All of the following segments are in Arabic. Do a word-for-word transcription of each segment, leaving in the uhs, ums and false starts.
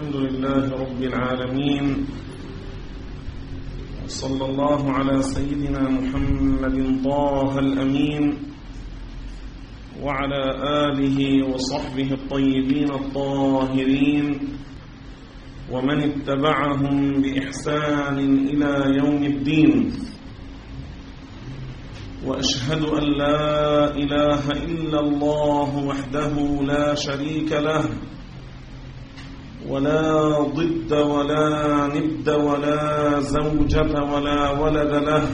الحمد لله رب العالمين، صلى الله على سيدنا محمد طه الأمين وعلى آله وصحبه الطيبين الطاهرين ومن اتبعهم بإحسان إلى يوم الدين. وأشهد أن لا إله إلا الله وحده لا شريك له، ولا ضد ولا ند ولا زوجة ولا ولد له،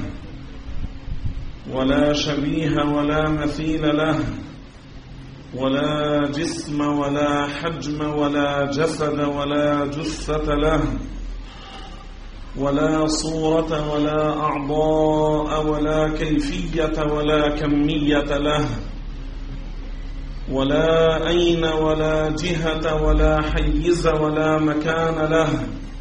ولا شبيه ولا مثيل له، ولا جسم ولا حجم ولا جسد ولا جثة له، ولا صورة ولا أعضاء ولا كيفية ولا كمية له، ولا أين ولا جهة ولا حيز ولا مكان له.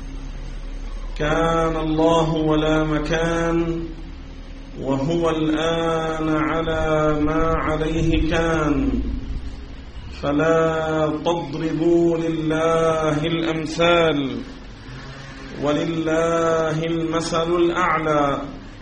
كان الله ولا مكان، وهو الآن على ما عليه كان. فلا تضربوا لله الأمثال، ولله المثل الأعلى.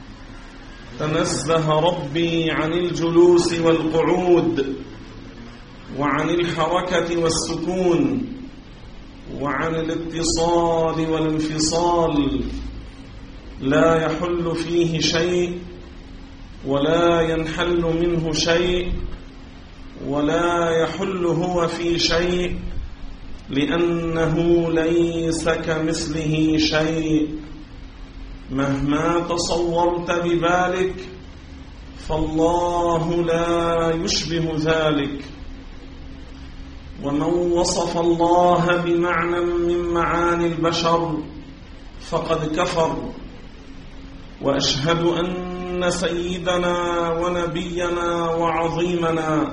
تنزه ربي عن الجلوس والقعود، وعن الحركة والسكون، وعن الاتصال والانفصال. لا يحل فيه شيء، ولا ينحل منه شيء، ولا يحل هو في شيء، لأنه ليس كمثله شيء. مهما تصورت ببالك فالله لا يشبه ذلك. ومن وصف الله بمعنى من معاني البشر فقد كفر. وأشهد أن سيدنا ونبينا وعظيمنا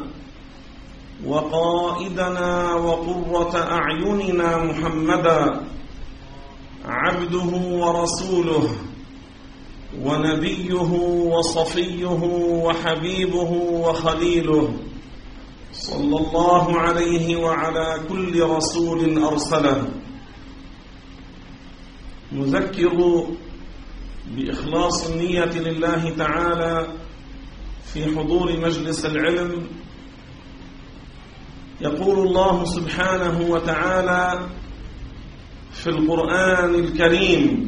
وقائدنا وقرة أعيننا محمدا عبده ورسوله ونبيه وصفيه وحبيبه وخليله، صلى الله عليه وعلى كل رسول أرسله. نذكر بإخلاص النية لله تعالى في حضور مجلس العلم. يقول الله سبحانه وتعالى في القرآن الكريم: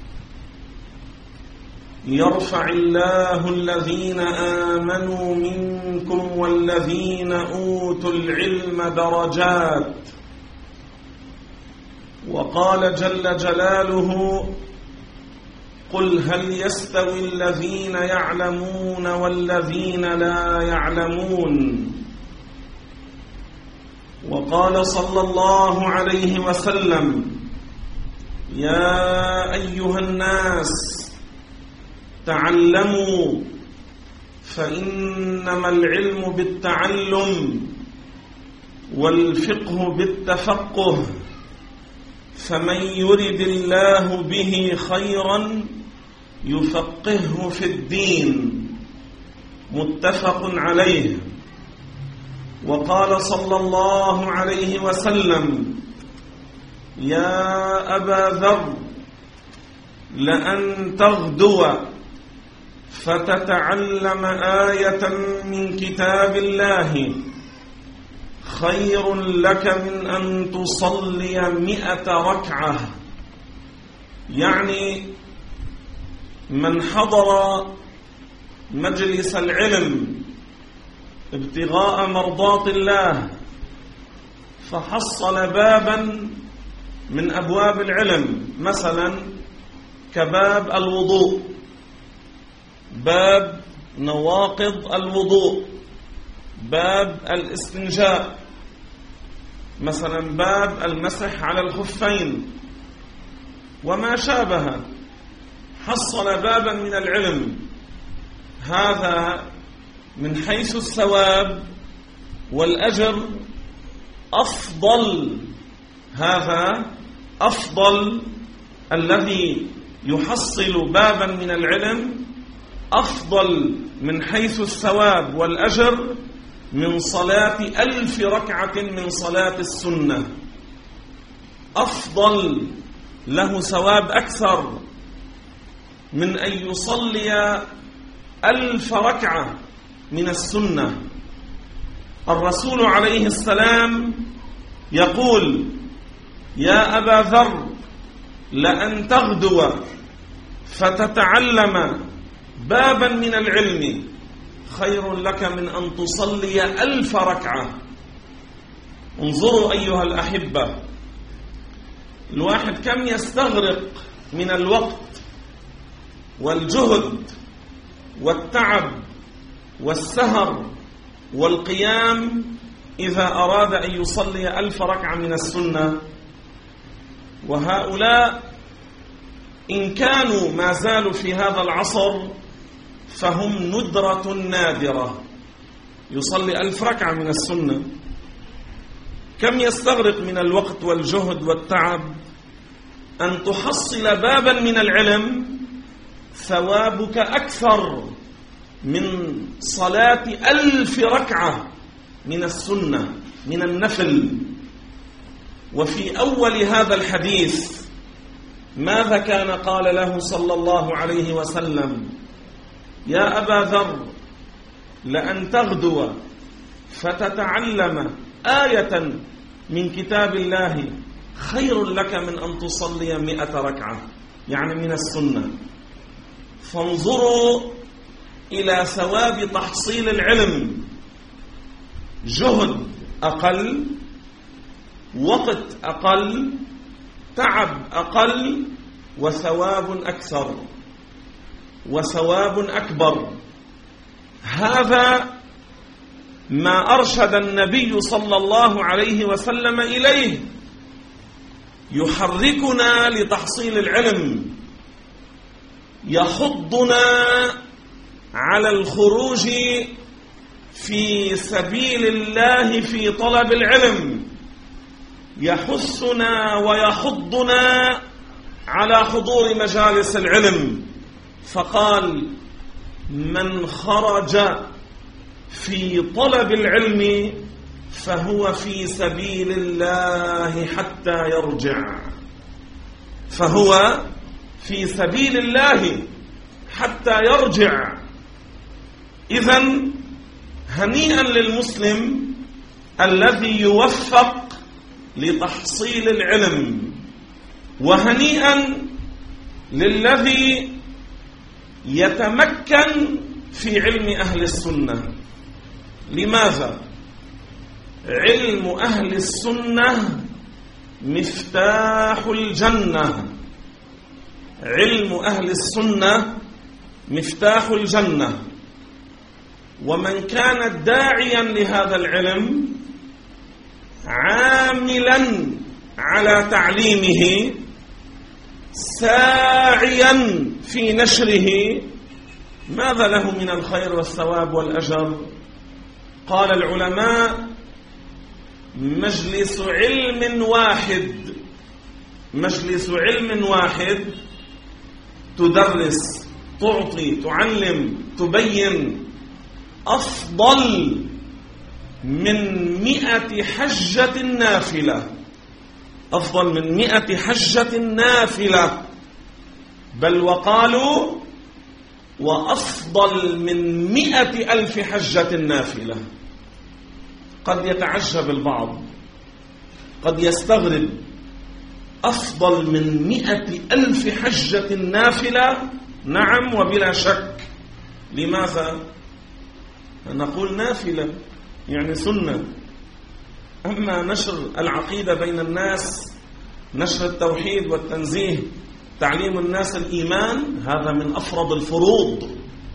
يرفع الله الذين آمنوا منكم والذين أوتوا العلم درجات. وقال جل جلاله: قل هل يستوي الذين يعلمون والذين لا يعلمون. وقال صلى الله عليه وسلم: يا أيها الناس تعلموا، فإنما العلم بالتعلم والفقه بالتفقه، فمن يرد الله به خيرا يفقهه في الدين. متفق عليه. وقال صلى الله عليه وسلم: يا أبا ذر، لأن تغدو فتتعلم آية من كتاب الله خير لك من أن تصلي مئة ركعة. يعني من حضر مجلس العلم ابتغاء مرضات الله فحصل بابا من أبواب العلم، مثلا كباب الوضوء، باب نواقض الوضوء، باب الاستنجاء، مثلا باب المسح على الخفين وما شابه، حصل بابا من العلم. هذا من حيث الثواب والأجر أفضل. هذا أفضل، الذي يحصل بابا من العلم أفضل من حيث الثواب والأجر من صلاة ألف ركعة من صلاة السنة. أفضل، له ثواب أكثر من أن يصلي ألف ركعة من السنة. الرسول عليه السلام يقول: يا أبا ذر، لأن تغدو فتتعلم بابا من العلم خير لك من أن تصلي ألف ركعة. انظروا أيها الأحبة، الواحد كم يستغرق من الوقت والجهد والتعب والسهر والقيام إذا أراد أن يصلي ألف ركعة من السنة. وهؤلاء إن كانوا ما زالوا في هذا العصر فهم ندرة نادرة، يصلي ألف ركعة من السنة. كم يستغرق من الوقت والجهد والتعب أن تحصل بابا من العلم ثوابك أكثر من صلاة ألف ركعة من السنة من النفل. وفي أول هذا الحديث ماذا كان قال له صلى الله عليه وسلم؟ يا أبا ذر، لأن تغدو فتتعلم آية من كتاب الله خير لك من أن تصلي مئة ركعة، يعني من السنة. فانظروا إلى ثواب تحصيل العلم، جهد أقل، وقت أقل، تعب أقل، وثواب أكثر وثواب أكبر. هذا ما أرشد النبي صلى الله عليه وسلم إليه، يحركنا لتحصيل العلم، يحضنا على الخروج في سبيل الله في طلب العلم، يحثنا ويحضنا على حضور مجالس العلم. فقال: من خرج في طلب العلم فهو في سبيل الله حتى يرجع، فهو في سبيل الله حتى يرجع. إذن هنيئا للمسلم الذي يوفق لتحصيل العلم، وهنيئا للذي يتمكن في علم أهل السنة. لماذا؟ علم أهل السنة مفتاح الجنة، علم أهل السنة مفتاح الجنة. ومن كان داعيا لهذا العلم عاملا على تعليمه ساعيا في نشره، ماذا له من الخير والثواب والأجر؟ قال العلماء: مجلس علم واحد مجلس علم واحد تدرس، تعطي، تعلم، تبين، أفضل من مئة حجة نافلة، أفضل من مئة حجة نافلة، بل وقالوا وأفضل من مئة ألف حجة نافلة. قد يتعجب البعض، قد يستغرب، أفضل من مئة ألف حجة نافلة؟ نعم وبلا شك. لماذا؟ نقول نافلة يعني سنة، أما نشر العقيدة بين الناس، نشر التوحيد والتنزيه، تعليم الناس الإيمان، هذا من أفرض الفروض،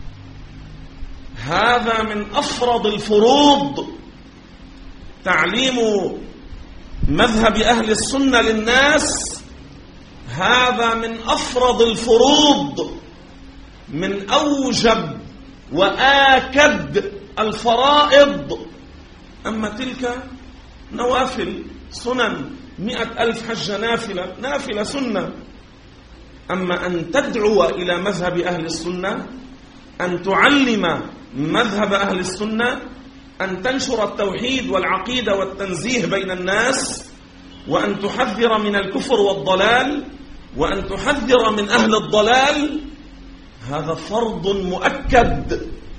هذا من أفرض الفروض. تعليم مذهب أهل السنة للناس هذا من أفرض الفروض، من أوجب وآكد الفرائض. أما تلك نوافل سنن، مئة ألف حجة نافلة، نافلة سنة. أما أن تدعو إلى مذهب أهل السنة، أن تعلم مذهب أهل السنة، أن تنشر التوحيد والعقيدة والتنزيه بين الناس، وأن تحذر من الكفر والضلال وأن تحذر من أهل الضلال، هذا فرض مؤكد،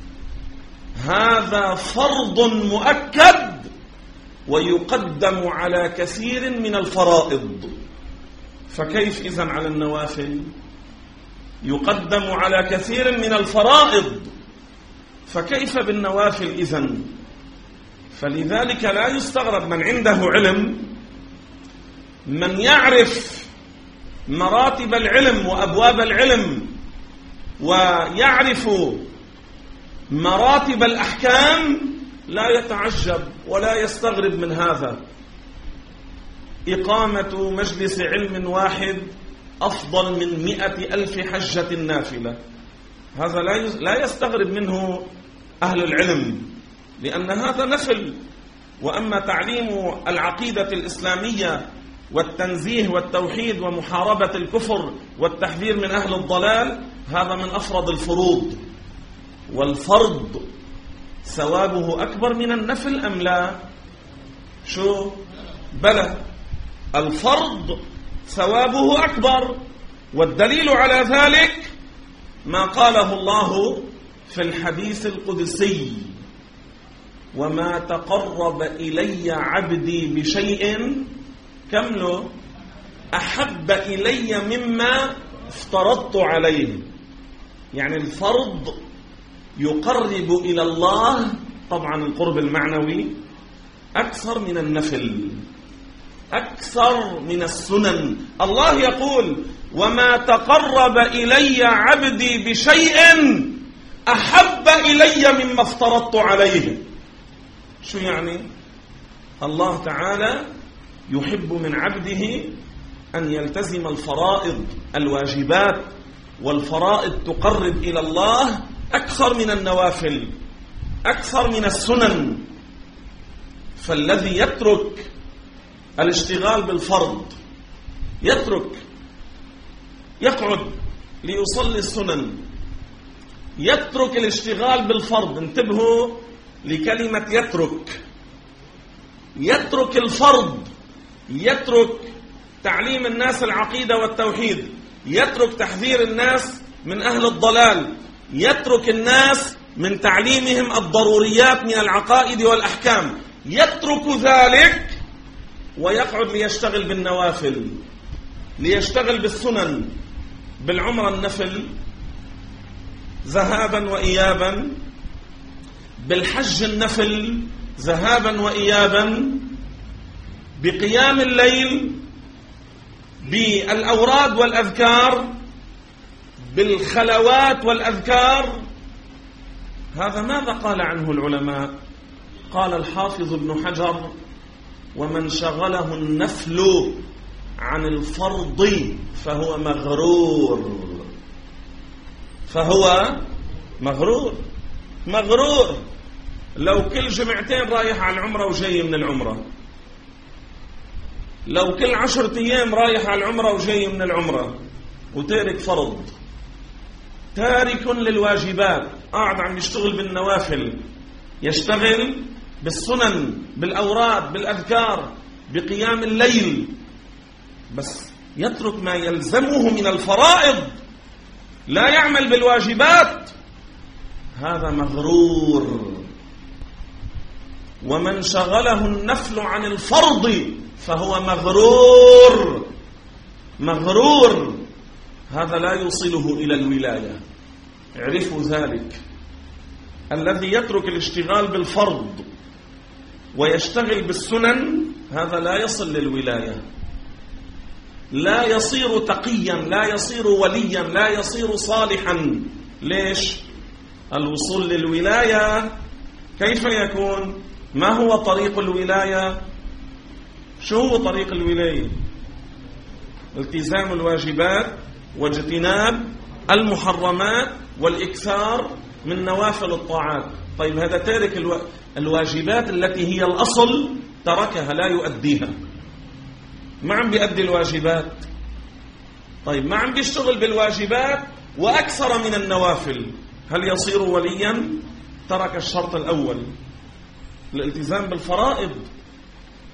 هذا فرض مؤكد ويقدم على كثير من الفرائض. فكيف إذن على النوافل؟ يقدم على كثير من الفرائض، فكيف بالنوافل إذن؟ فلذلك لا يستغرب من عنده علم، من يعرف مراتب العلم وأبواب العلم ويعرف مراتب الأحكام، لا يتعجب ولا يستغرب من هذا. إقامة مجلس علم واحد أفضل من مئة ألف حجة نافلة، هذا لا يستغرب منه أهل العلم، لأن هذا نفل. وأما تعليم العقيدة الإسلامية والتنزيه والتوحيد ومحاربة الكفر والتحذير من أهل الضلال، هذا من أفرض الفروض. والفرض ثوابه أكبر من النفل أم لا؟ شو؟ بلى، الفرض ثوابه أكبر، والدليل على ذلك ما قاله الله في الحديث القدسي: وما تقرب إلي عبدي بشيء كمله أحب إلي مما افترضت عليه. يعني الفرض يقرب إلى الله طبعا القرب المعنوي أكثر من النفل، أكثر من السنن. الله يقول: وما تقرب إلي عبدي بشيء أحب إلي مما افترضت عليه. شو يعني؟ الله تعالى يحب من عبده أن يلتزم الفرائض الواجبات، والفرائض تقرب إلى الله أكثر من النوافل، أكثر من السنن. فالذي يترك الاشتغال بالفرض، يترك يقعد ليصلي السنن، يترك الاشتغال بالفرض. انتبهوا لكلمة يترك، يترك الفرض، يترك تعليم الناس العقيدة والتوحيد، يترك تحذير الناس من أهل الضلال، يترك الناس من تعليمهم الضروريات من العقائد والأحكام، يترك ذلك ويقعد ليشتغل بالنوافل، ليشتغل بالسنن، بالعمرة النفل ذهابا وإيابا، بالحج النفل ذهابا وإيابا، بقيام الليل، بالأوراد والأذكار، بالخلوات والأذكار. هذا ماذا قال عنه العلماء؟ قال الحافظ ابن حجر: ومن شغله النفل عن الفرض فهو مغرور، فهو مغرور مغرور. لو كل جمعتين رايح على العمرة وجاي من العمرة، لو كل عشرة أيام رايح على العمرة وجاي من العمرة، وتارك فرض، تارك للواجبات، قاعد عم يشتغل بالنوافل، يشتغل بالسنن، بالأوراد، بالأذكار، بقيام الليل، بس يترك ما يلزمه من الفرائض، لا يعمل بالواجبات، هذا مغرور. ومن شغله النفل عن الفرض فهو مغرور مغرور، هذا لا يوصله إلى الولاية. اعرفوا ذلك. الذي يترك الاشتغال بالفرض ويشتغل بالسنن، هذا لا يصل للولاية، لا يصير تقيا، لا يصير وليا، لا يصير صالحا. ليش؟ الوصول للولاية كيف يكون؟ ما هو طريق الولاية؟ شو هو طريق الولاية؟ التزام الواجبات واجتناب المحرمات والإكثار من نوافل الطاعات. طيب هذا تارك الو... الواجبات التي هي الأصل تركها، لا يؤديها، ما عم بيؤدي الواجبات. طيب ما عم بيشتغل بالواجبات وأكثر من النوافل، هل يصير وليا؟ ترك الشرط الأول، الالتزام بالفرائض.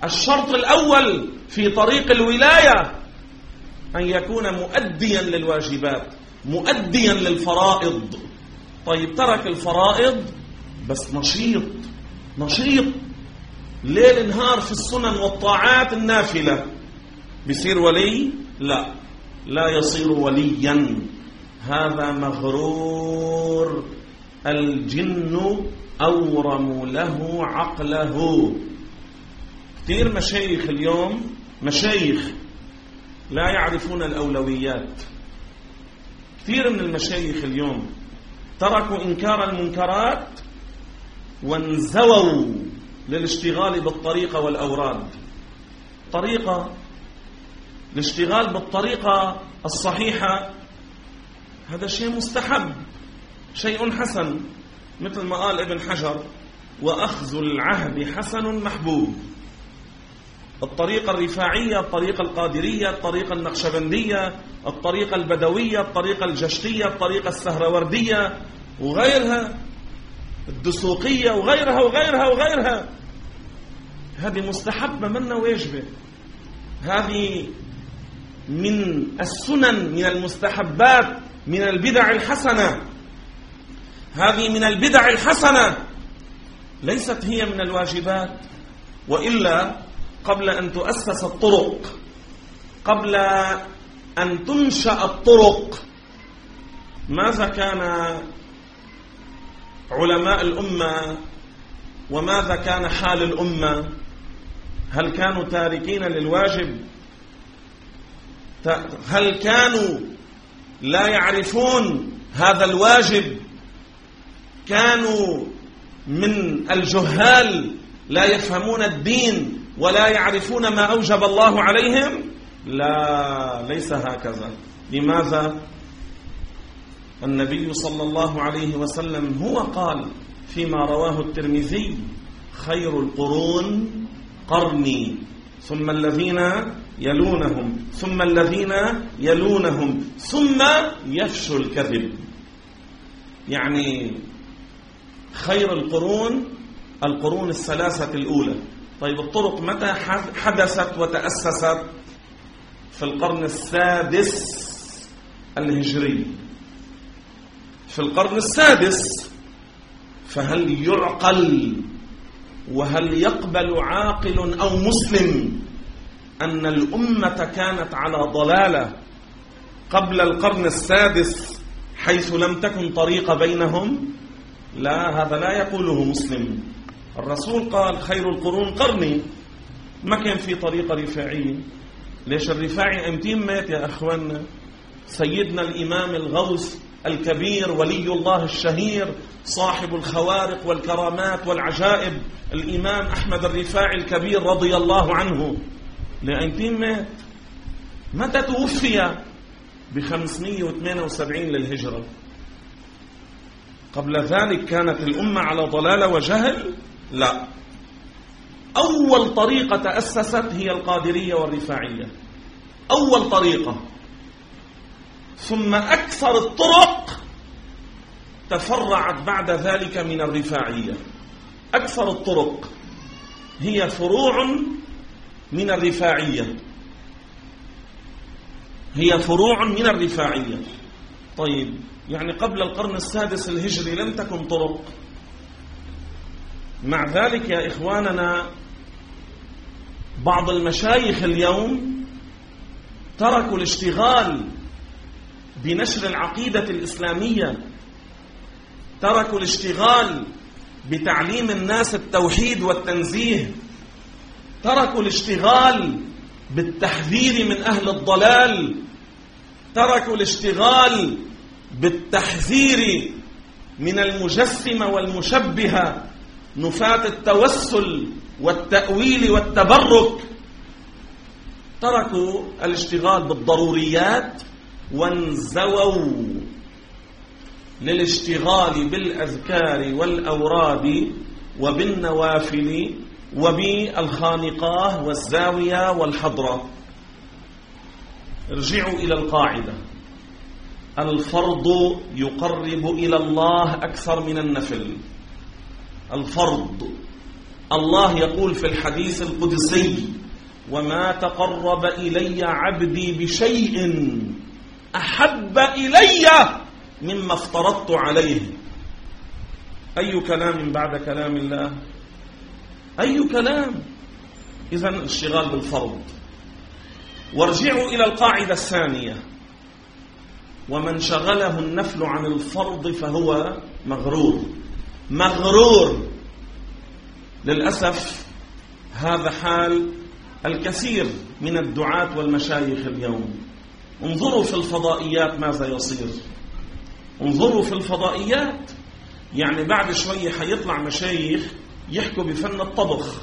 الشرط الأول في طريق الولاية أن يكون مؤديا للواجبات، مؤديا للفرائض. طيب ترك الفرائض بس نشيط نشيط ليل نهار في السنن والطاعات النافلة، بيصير ولي؟ لا، لا يصير وليا. هذا مغرور، الجن أورم له عقله. كثير مشايخ اليوم، مشايخ لا يعرفون الأولويات. كثير من المشايخ اليوم تركوا إنكار المنكرات وانزووا للاشتغال بالطريقة والأوراد. طريقة الاشتغال بالطريقة الصحيحة هذا شيء مستحب، شيء حسن، مثل ما قال ابن حجر: وأخذ العهد حسن محبوب. الطريقة الرفاعية، الطريقة القادرية، الطريقة النقشبندية، الطريقة البدوية، الطريقة الجشتية، الطريقة السهروردية وغيرها، الدسوقية وغيرها وغيرها وغيرها، هذه مستحبة منا واجبة. هذه من السنن، من المستحبات، من البدع الحسنة. هذه من البدع الحسنة، ليست هي من الواجبات. وإلا قبل أن تؤسس الطرق، قبل أن تنشأ الطرق، ماذا كان علماء الأمة وماذا كان حال الأمة؟ هل كانوا تاركين للواجب؟ هل كانوا لا يعرفون هذا الواجب؟ كانوا من الجهال لا يفهمون الدين ولا يعرفون ما أوجب الله عليهم؟ لا، ليس هكذا. لماذا؟ النبي صلى الله عليه وسلم هو قال فيما رواه الترمذي: خير القرون قرني، ثم الذين يلونهم، ثم الذين يلونهم، ثم يفشو الكذب. يعني خير القرون القرون الثلاثة الأولى. طيب الطرق متى حدثت وتأسست؟ في القرن السادس الهجري، في القرن السادس. فهل يعقل وهل يقبل عاقل أو مسلم أن الأمة كانت على ضلالة قبل القرن السادس حيث لم تكن طريقة بينهم؟ لا، هذا لا يقوله مسلم. الرسول قال: خير القرون قرني. ما كان في طريقة رفاعية. ليش الرفاعي امتين مات يا أخوانا؟ سيدنا الإمام الغوث الكبير، ولي الله الشهير، صاحب الخوارق والكرامات والعجائب، الإمام أحمد الرفاعي الكبير رضي الله عنه، لأمتين مات. متى توفي؟ بخمسمائة وثمانية وسبعين للهجرة. قبل ذلك كانت الأمة على ضلالة وجهل؟ لا. أول طريقة تأسست هي القادرية والرفاعية، أول طريقة. ثم أكثر الطرق تفرعت بعد ذلك من الرفاعية. أكثر الطرق هي فروع من الرفاعية، هي فروع من الرفاعية. طيب يعني قبل القرن السادس الهجري لم تكن طرق. مع ذلك يا إخواننا بعض المشايخ اليوم تركوا الاشتغال بنشر العقيدة الإسلامية، تركوا الاشتغال بتعليم الناس التوحيد والتنزيه، تركوا الاشتغال بالتحذير من أهل الضلال، تركوا الاشتغال بالتحذير من المجسمة والمشبهة، نفاة التوسل والتأويل والتبرك. تركوا الاشتغال بالضروريات وانزووا للاشتغال بالأذكار والأوراد وبالنوافل وبالخانقاه والزاوية والحضرة. ارجعوا إلى القاعدة: الفرض يقرب إلى الله أكثر من النفل. الفرض الله يقول في الحديث القدسي: وما تقرب إلي عبدي بشيء أحب إلي مما افترضت عليه. أي كلام بعد كلام الله؟ أي كلام؟ إذن الاشتغال بالفرض. وارجعوا إلى القاعدة الثانية: ومن شغله النفل عن الفرض فهو مغرور. مغرور. للأسف هذا حال الكثير من الدعاة والمشايخ اليوم. انظروا في الفضائيات ماذا يصير. انظروا في الفضائيات، يعني بعد شوية حيطلع مشايخ يحكوا بفن الطبخ،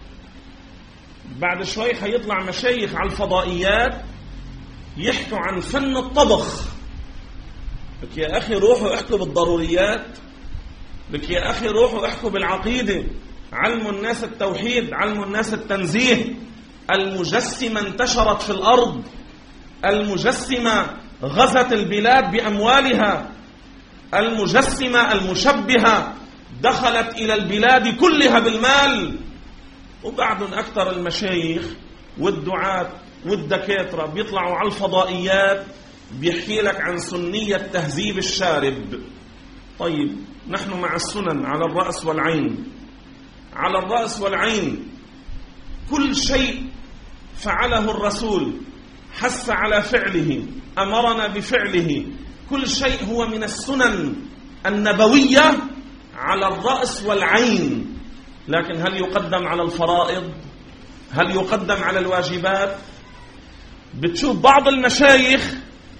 بعد شوي حيطلع مشايخ على الفضائيات يحكوا عن فن الطبخ. لك يا أخي روحوا احكوا بالضروريات، لك يا أخي روحوا احكوا بالعقيدة، علموا الناس التوحيد، علموا الناس التنزيه. المجسمة انتشرت في الأرض، المجسمة غزت البلاد بأموالها، المجسمة المشبهة دخلت إلى البلاد كلها بالمال. وبعدهم أكثر المشايخ والدعاة والدكاترة بيطلعوا على الفضائيات بيحكي لك عن سنية تهذيب الشارب. طيب نحن مع السنن على الرأس والعين، على الرأس والعين. كل شيء فعله الرسول حث على فعله، أمرنا بفعله، كل شيء هو من السنن النبوية على الرأس والعين. لكن هل يقدم على الفرائض؟ هل يقدم على الواجبات؟ بتشوف بعض المشايخ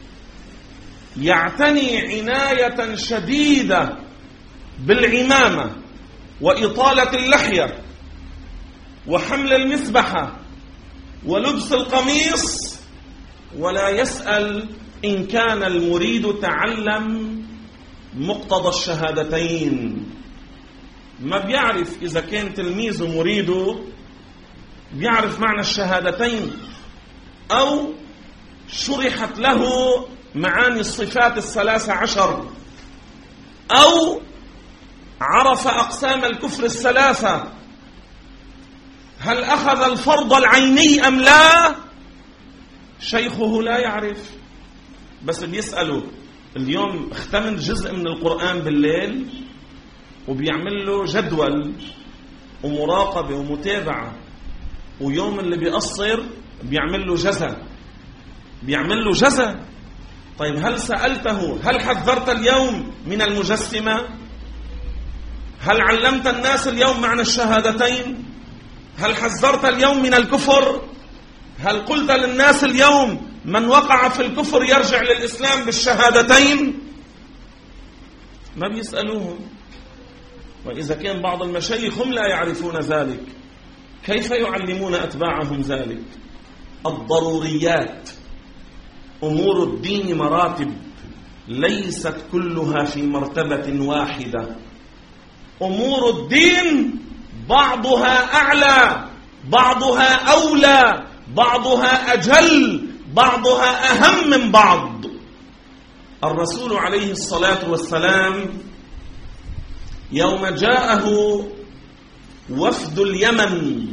يعتني عناية شديدة بالعمامة وإطالة اللحية وحمل المسبحة ولبس القميص، ولا يسأل إن كان المريد تعلم مقتضى الشهادتين. ما بيعرف إذا كان تلميذه مريده بيعرف معنى الشهادتين، أو شرحت له معاني الصفات الثلاثة عشر، أو عرف أقسام الكفر الثلاثة. هل أخذ الفرض العيني أم لا؟ شيخه لا يعرف، بس بيسأله. اليوم اختمن جزء من القرآن بالليل وبيعمل له جدول ومراقبة ومتابعة، ويوم اللي بيقصر بيعمل له جزا، بيعمل له جزا. طيب هل سألته هل حذرت اليوم من المجسمة؟ هل علمت الناس اليوم معنى الشهادتين؟ هل حذرت اليوم من الكفر؟ هل قلت للناس اليوم من وقع في الكفر يرجع للإسلام بالشهادتين؟ ما بيسألوهم. وإذا كان بعض المشايخ هم لا يعرفون ذلك، كيف يعلمون أتباعهم ذلك؟ الضروريات. أمور الدين مراتب، ليست كلها في مرتبة واحدة. أمور الدين بعضها أعلى، بعضها أولى، بعضها أجل، بعضها أهم من بعض. الرسول عليه الصلاة والسلام يوم جاءه وفد اليمن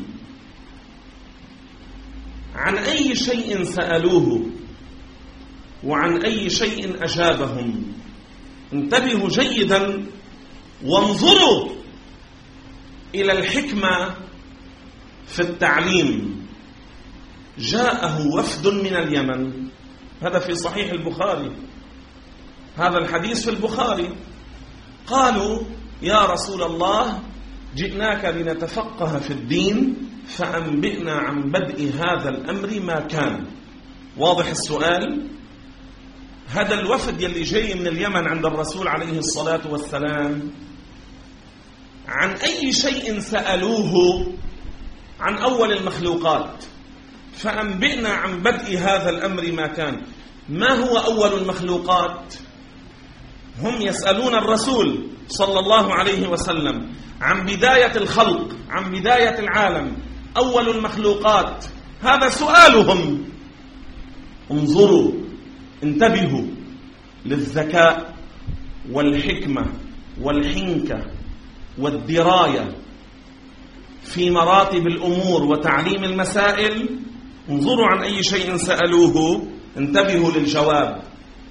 عن أي شيء سألوه وعن أي شيء أجابهم. انتبهوا جيدا وانظروا إلى الحكمة في التعليم. جاءه وفد من اليمن، هذا في صحيح البخاري، هذا الحديث في البخاري. قالوا يا رسول الله جئناك لنتفقه في الدين فأنبئنا عن بدء هذا الأمر ما كان. واضح السؤال؟ هذا الوفد يلي جاي من اليمن عند الرسول عليه الصلاة والسلام عن أي شيء سألوه؟ عن أول المخلوقات. فأنبئنا عن بدء هذا الأمر ما كان. ما هو أول المخلوقات؟ هم يسألون الرسول صلى الله عليه وسلم عن بداية الخلق، عن بداية العالم، أول المخلوقات، هذا سؤالهم. انظروا، انتبهوا للذكاء والحكمة والحنكة والدراية. في مراتب الأمور وتعليم المسائل، انظروا عن أي شيء سألوه، انتبهوا للجواب.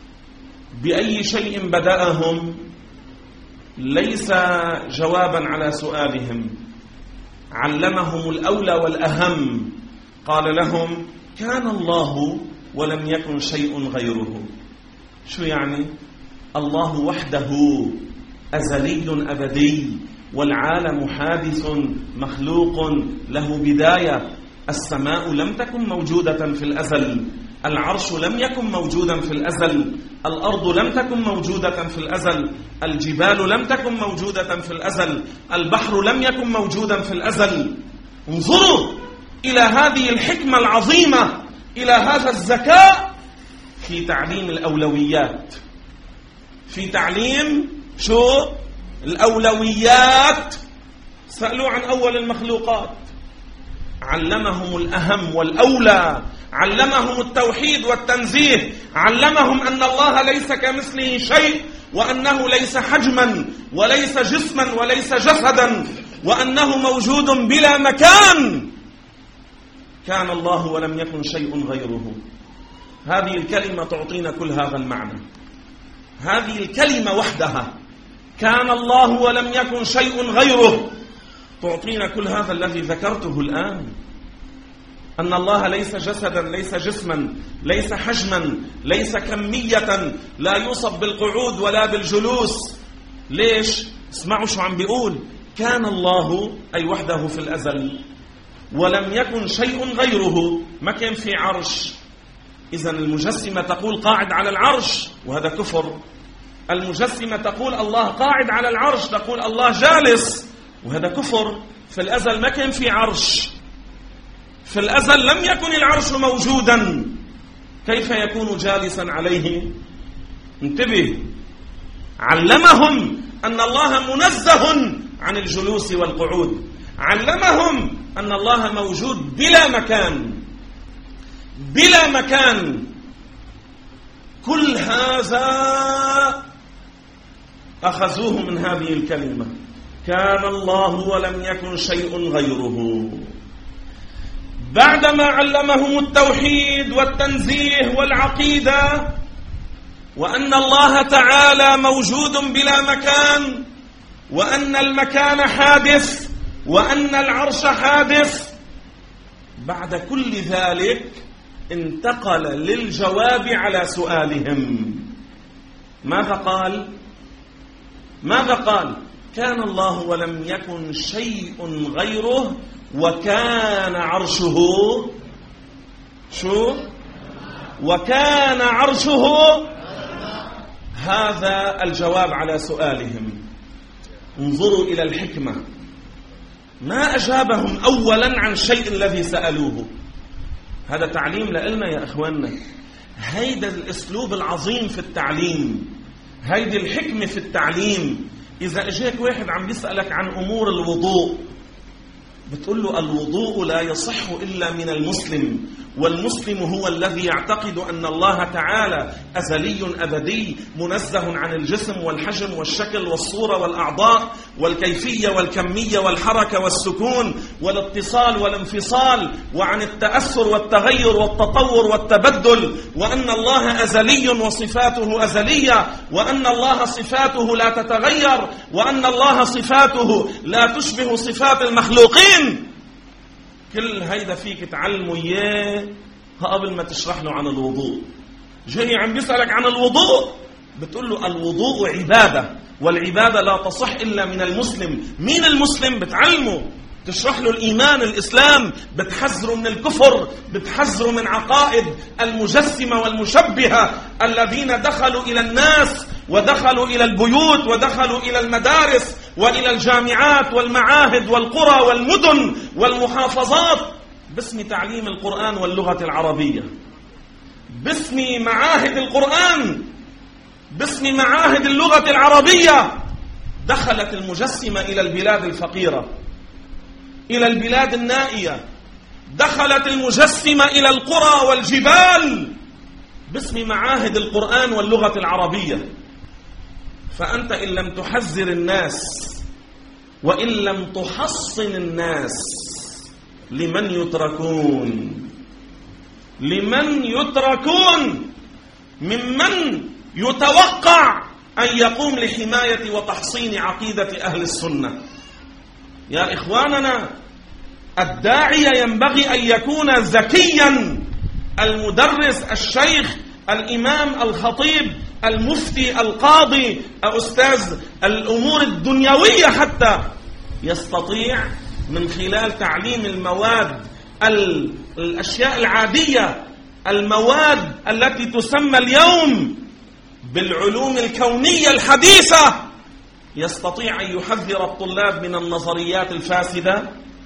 بأي شيء بدأهم؟ ليس جوابا على سؤالهم، علمهم الأولى والأهم. قال لهم: كان الله ولم يكن شيء غيره. شو يعني؟ الله وحده أزلي أبدي، والعالم حادث مخلوق له بداية. السماء لم تكن موجودة في الأزل، العرش لم يكن موجودا في الأزل، الأرض لم تكن موجودة في الأزل، الجبال لم تكن موجودة في الأزل، البحر لم يكن موجودا في الأزل. انظروا إلى هذه الحكمة العظيمة، إلى هذا الذكاء في تعليم الأولويات، في تعليم شو؟ الأولويات. سألوا عن أول المخلوقات، علمهم الأهم والأولى، علمهم التوحيد والتنزيه، علمهم أن الله ليس كمثله شيء، وأنه ليس حجما وليس جسما وليس جسدا، وأنه موجود بلا مكان. كان الله ولم يكن شيء غيره. هذه الكلمة تعطينا كل هذا المعنى. هذه الكلمة وحدها، كان الله ولم يكن شيء غيره، تعطينا كل هذا الذي ذكرته الآن. أن الله ليس جسدا، ليس جسما، ليس حجما، ليس كمية، لا يوصف بالقعود ولا بالجلوس. ليش؟ اسمعوا شو عم بيقول: كان الله أي وحده في الأزل، ولم يكن شيء غيره، ما كان في عرش. إذن المجسمة تقول قاعد على العرش، وهذا كفر. المجسمة تقول الله قاعد على العرش، تقول الله جالس، وهذا كفر. في الأزل ما كان في عرش، في الأزل لم يكن العرش موجودا، كيف يكون جالسا عليه؟ انتبه، علمهم أن الله منزه عن الجلوس والقعود، علمهم أن الله موجود بلا مكان، بلا مكان. كل هذا أخذوه من هذه الكلمة: كان الله ولم يكن شيء غيره. بعدما علمهم التوحيد والتنزيه والعقيدة، وأن الله تعالى موجود بلا مكان، وأن المكان حادث، وأن العرش حادث، بعد كل ذلك انتقل للجواب على سؤالهم. ماذا قال؟ ماذا قال؟ كان الله ولم يكن شيء غيره، وكان عرشه شو؟ وكان عرشه. هذا الجواب على سؤالهم. انظروا إلى الحكمة، ما أجابهم أولا عن الشيء الذي سألوه. هذا تعليم لنا يا أخواننا. هيدا الأسلوب العظيم في التعليم، هيدي الحكمة في التعليم. إذا أجاك واحد عم بيسألك عن أمور الوضوء، بتقول له الوضوء لا يصح إلا من المسلم، والمسلم هو الذي يعتقد أن الله تعالى أزلي أبدي، منزه عن الجسم والحجم والشكل والصورة والأعضاء والكيفية والكمية والحركة والسكون والاتصال والانفصال، وعن التأثر والتغير والتطور والتبدل، وأن الله أزلي وصفاته أزلية، وأن الله صفاته لا تتغير، وأن الله صفاته لا تشبه صفات المخلوقين. كل هيدا فيك تعلمه إياه قبل ما تشرح له عن الوضوء. جاي عم بيسألك عن الوضوء، بتقول له الوضوء عبادة، والعبادة لا تصح إلا من المسلم. مين المسلم؟ بتعلمه، تشرح له الإيمان الإسلام، بتحذره من الكفر، بتحذره من عقائد المجسمة والمشبهة الذين دخلوا إلى الناس ودخلوا إلى البيوت ودخلوا إلى المدارس وإلى الجامعات والمعاهد والقرى والمدن والمحافظات باسم تعليم القرآن واللغة العربية، باسم معاهد القرآن، باسم معاهد اللغة العربية. دخلت المجسمة إلى البلاد الفقيرة، إلى البلاد النائية، دخلت المجسمة إلى القرى والجبال باسم معاهد القرآن واللغة العربية. فأنت إن لم تحذر الناس وإن لم تحصن الناس لمن يتركون لمن يتركون ممن يتوقع أن يقوم لحماية وتحصين عقيدة أهل السنة. يا إخواننا، الداعية ينبغي أن يكون ذكيا، المدرس، الشيخ، الإمام، الخطيب، المفتي، القاضي، أستاذ الأمور الدنيوية حتى، يستطيع من خلال تعليم المواد الأشياء العادية، المواد التي تسمى اليوم بالعلوم الكونية الحديثة، يستطيع أن يحذر الطلاب من النظريات الفاسدة،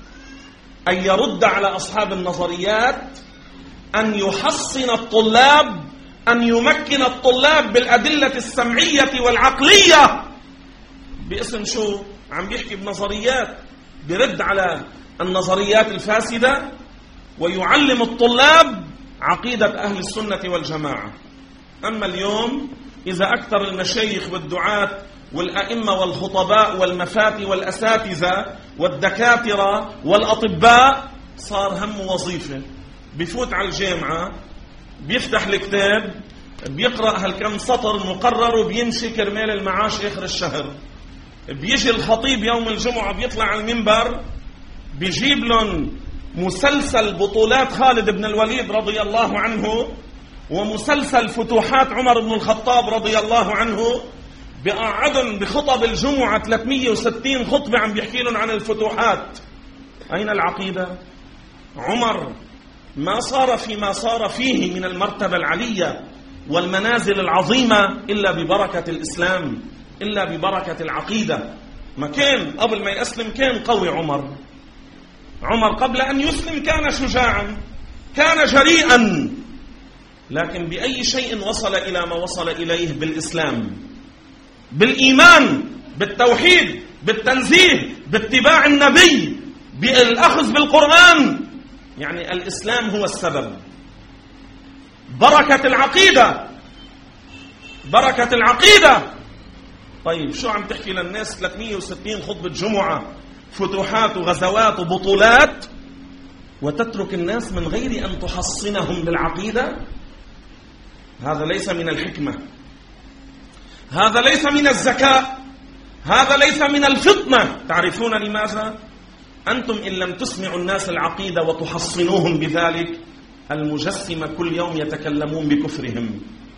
أن يرد على أصحاب النظريات، أن يحصن الطلاب، أن يمكن الطلاب بالأدلة السمعية والعقلية. باسم شو؟ عم بيحكي بنظريات، برد على النظريات الفاسدة ويعلم الطلاب عقيدة أهل السنة والجماعة. أما اليوم إذا أكثر المشايخ والدعاة والأئمة والخطباء والمفاتي والأساتذة والدكاترة والأطباء صار هم وظيفة، بيفوت على الجامعة، بيفتح الكتاب، بيقرأ هالكم سطر مقرر وبيمشي كرمال المعاش آخر الشهر. بيجي الخطيب يوم الجمعة بيطلع على المنبر، بيجيب لهم مسلسل بطولات خالد بن الوليد رضي الله عنه ومسلسل فتوحات عمر بن الخطاب رضي الله عنه، بقعدهم بخطب الجمعة ثلاثمئة وستين خطبة عم بيحكي لهم عن الفتوحات. أين العقيدة؟ عمر ما صار فيما صار فيه من المرتبة العلية والمنازل العظيمة إلا ببركة الإسلام، إلا ببركة العقيدة. ما كان قبل ما يسلم كان قوي عمر. عمر قبل أن يسلم كان شجاعا، كان جريئا، لكن بأي شيء وصل إلى ما وصل إليه؟ بالإسلام، بالإيمان، بالتوحيد، بالتنزيه، باتباع النبي، بالأخذ بالقرآن. يعني الإسلام هو السبب. بركة العقيدة، بركة العقيدة. طيب شو عم تحكي للناس؟ ثلاثمئة وستين خطبة جمعة، فتوحات وغزوات وبطولات، وتترك الناس من غير أن تحصنهم بالعقيدة؟ هذا ليس من الحكمة، هذا ليس من الذكاء، هذا ليس من الفطنة. تعرفون لماذا؟ أنتم إن لم تسمعوا الناس العقيدة وتحصنوهم بذلك، المجسمة كل يوم يتكلمون بكفرهم.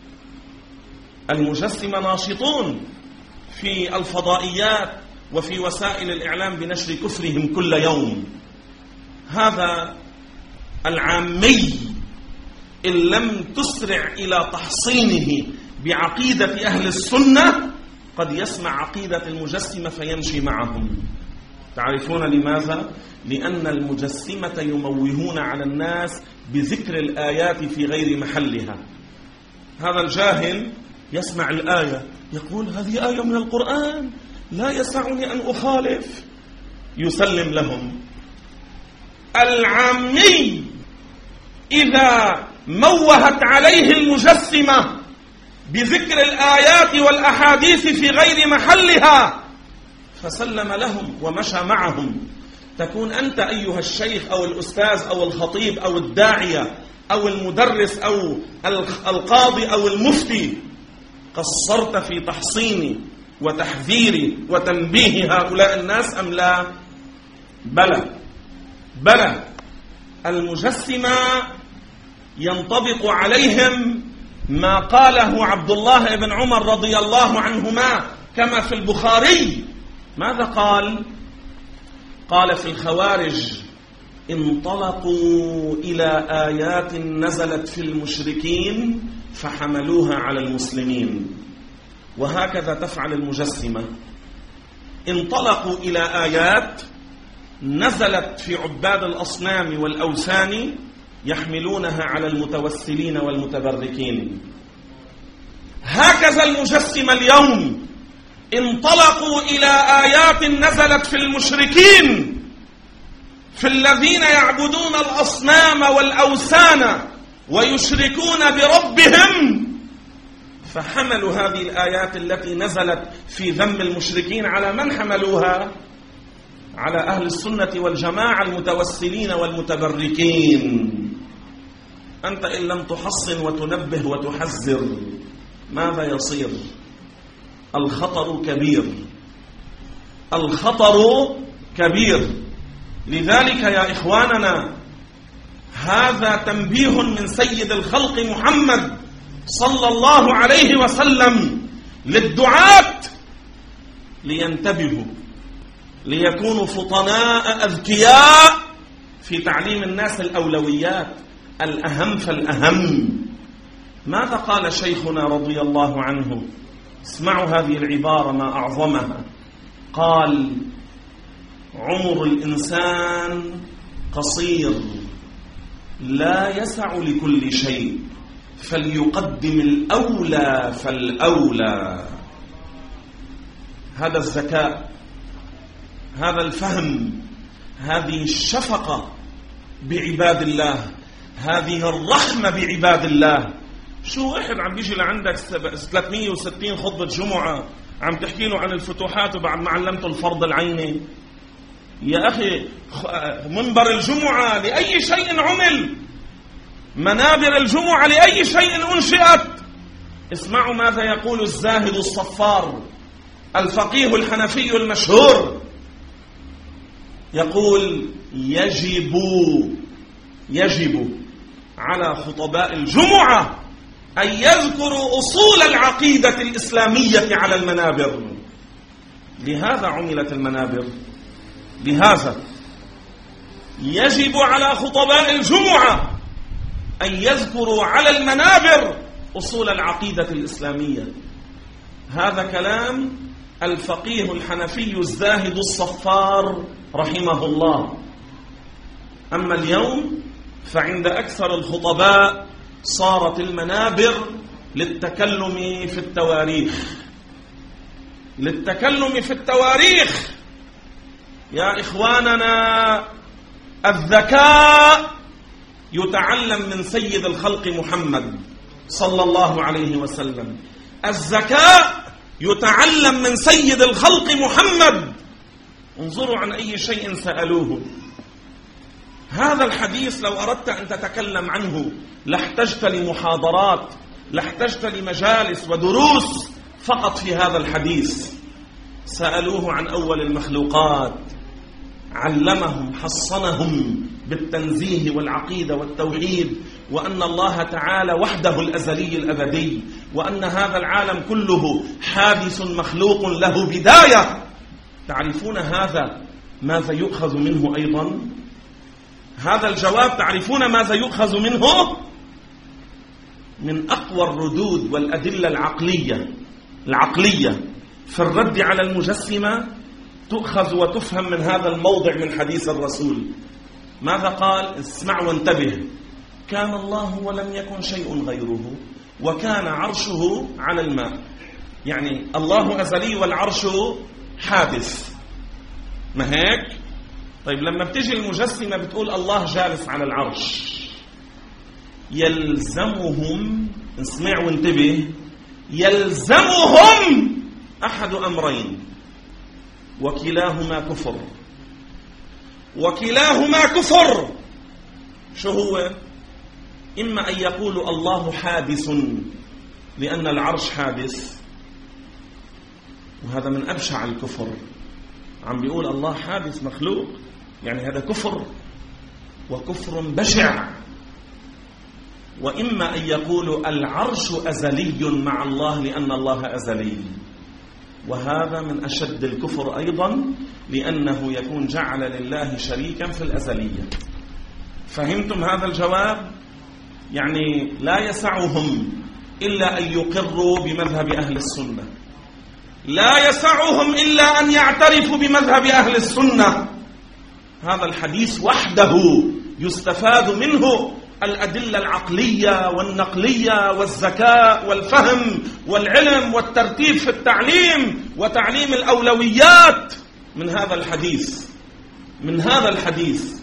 المجسمة ناشطون في الفضائيات وفي وسائل الإعلام بنشر كفرهم كل يوم. هذا العامي إن لم تسرع إلى تحصينه بعقيدة أهل السنة قد يسمع عقيدة المجسمة فيمشي معهم. تعرفون لماذا؟ لأن المجسمة يموهون على الناس بذكر الآيات في غير محلها. هذا الجاهل يسمع الآية يقول هذه آية من القرآن، لا يسعني أن أخالف، يسلم لهم. العامي إذا موهت عليه المجسمة بذكر الآيات والأحاديث في غير محلها فسلم لهم ومشى معهم، تكون أنت أيها الشيخ أو الأستاذ أو الخطيب أو الداعية أو المدرس أو القاضي أو المفتي قصرت في تحصين وتحذير وتنبيه هؤلاء الناس أم لا؟ بلى بلى. المجسمة ينطبق عليهم ما قاله عبد الله بن عمر رضي الله عنهما كما في البخاري. ماذا قال؟ قال في الخوارج انطلقوا إلى آيات نزلت في المشركين فحملوها على المسلمين. وهكذا تفعل المجسمة، انطلقوا إلى آيات نزلت في عباد الأصنام والأوثان يحملونها على المتوسلين والمتبركين. هكذا المجسمة اليوم انطلقوا إلى آيات نزلت في المشركين، في الذين يعبدون الأصنام والأوثان ويشركون بربهم، فحملوا هذه الآيات التي نزلت في ذم المشركين على من حملوها؟ على أهل السنة والجماعة المتوسلين والمتبركين. أنت إن لم تحصن وتنبه وتحذر ماذا يصير؟ الخطر كبير، الخطر كبير. لذلك يا إخواننا هذا تنبيه من سيد الخلق محمد صلى الله عليه وسلم للدعاة لينتبهوا، ليكونوا فطناء أذكياء في تعليم الناس الأولويات، الأهم فالأهم. ماذا قال شيخنا رضي الله عنه؟ اسمعوا هذه العبارة ما أعظمها. قال: عمر الإنسان قصير لا يسع لكل شيء، فليقدم الأولى فالأولى. هذا الذكاء، هذا الفهم، هذه الشفقة بعباد الله، هذه الرحمة بعباد الله. شو واحد عم بيجي لعندك ثلاثمية وستين خطبة جمعة عم تحكي له عن الفتوحات وبعد ما علمته الفرض العيني؟ يا أخي منبر الجمعة لأي شيء عمل، منابر الجمعة لأي شيء أنشئت. اسمعوا ماذا يقول الزاهد الصفار الفقيه الحنفي المشهور. يقول: يجب يجب على خطباء الجمعة أن يذكروا أصول العقيدة الإسلامية على المنابر. لهذا عملت المنابر، لهذا يجب على خطباء الجمعة أن يذكروا على المنابر أصول العقيدة الإسلامية. هذا كلام الفقيه الحنفي الزاهد الصفار رحمه الله. أما اليوم فعند أكثر الخطباء صارت المنابر للتكلم في التواريخ، للتكلم في التواريخ. يا إخواننا الذكاء يتعلم من سيد الخلق محمد صلى الله عليه وسلم، الذكاء يتعلم من سيد الخلق محمد. انظروا عن أي شيء سألوه. هذا الحديث لو أردت أن تتكلم عنه لاحتجت لمحاضرات، لاحتجت لمجالس ودروس فقط في هذا الحديث. سألوه عن أول المخلوقات، علمهم حصنهم بالتنزيه والعقيدة والتوحيد، وأن الله تعالى وحده الأزلي الأبدي، وأن هذا العالم كله حادث مخلوق له بداية. تعرفون هذا ماذا يؤخذ منه أيضا؟ هذا الجواب تعرفون ماذا يؤخذ منه؟ من أقوى الردود والأدلة العقلية العقلية في الرد على المجسمة تؤخذ وتفهم من هذا الموضع من حديث الرسول. ماذا قال؟ اسمع وانتبه. كان الله ولم يكن شيء غيره، وكان عرشه على الماء. يعني الله أزلي والعرش حادث، ما هيك؟ طيب لما بتجي المجسمة بتقول الله جالس على العرش، يلزمهم، اسمع وانتبه، يلزمهم أحد أمرين، وكلاهما كفر، وكلاهما كفر. شو هو؟ إما أن يقولوا الله حادث لأن العرش حادث، وهذا من أبشع الكفر. عم بيقول الله حادث مخلوق، يعني هذا كفر، وكفر بشع. وإما أن يقولوا العرش أزلي مع الله لأن الله أزلي، وهذا من أشد الكفر أيضا، لأنه يكون جعل لله شريكا في الأزلية. فهمتم هذا الجواب؟ يعني لا يسعهم إلا أن يقروا بمذهب أهل السنة، لا يسعهم إلا أن يعترفوا بمذهب أهل السنة. هذا الحديث وحده يستفاد منه الأدلة العقلية والنقلية والذكاء والفهم والعلم والترتيب في التعليم وتعليم الأولويات من هذا الحديث. من هذا الحديث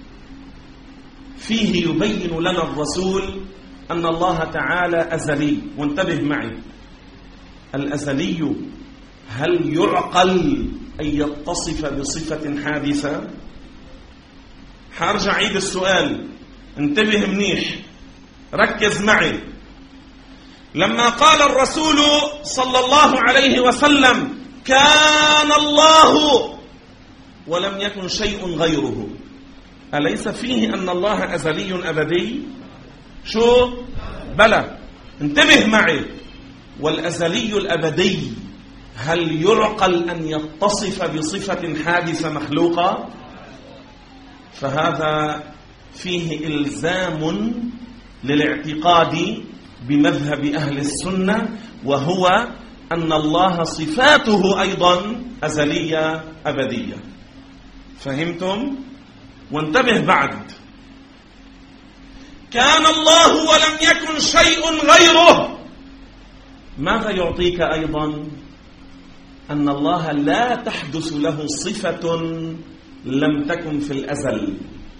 فيه يبين لنا الرسول أن الله تعالى أزلي. وانتبه معي، الأزلي هل يعقل أن يتصف بصفة حادثة؟ حارجع عيد السؤال، انتبه منيح، ركز معي. لما قال الرسول صلى الله عليه وسلم كان الله ولم يكن شيء غيره، أليس فيه أن الله أزلي أبدي؟ شو؟ بلى، انتبه معي. والأزلي الأبدي هل يعقل أن يتصف بصفة حادثة مخلوقة؟ فهذا فيه إلزام للاعتقاد بمذهب أهل السنة، وهو أن الله صفاته أيضا أزلية أبدية. فهمتم؟ وانتبه بعد، كان الله ولم يكن شيء غيره، ماذا يعطيك أيضا؟ أن الله لا تحدث له صفة لم تكن في الأزل.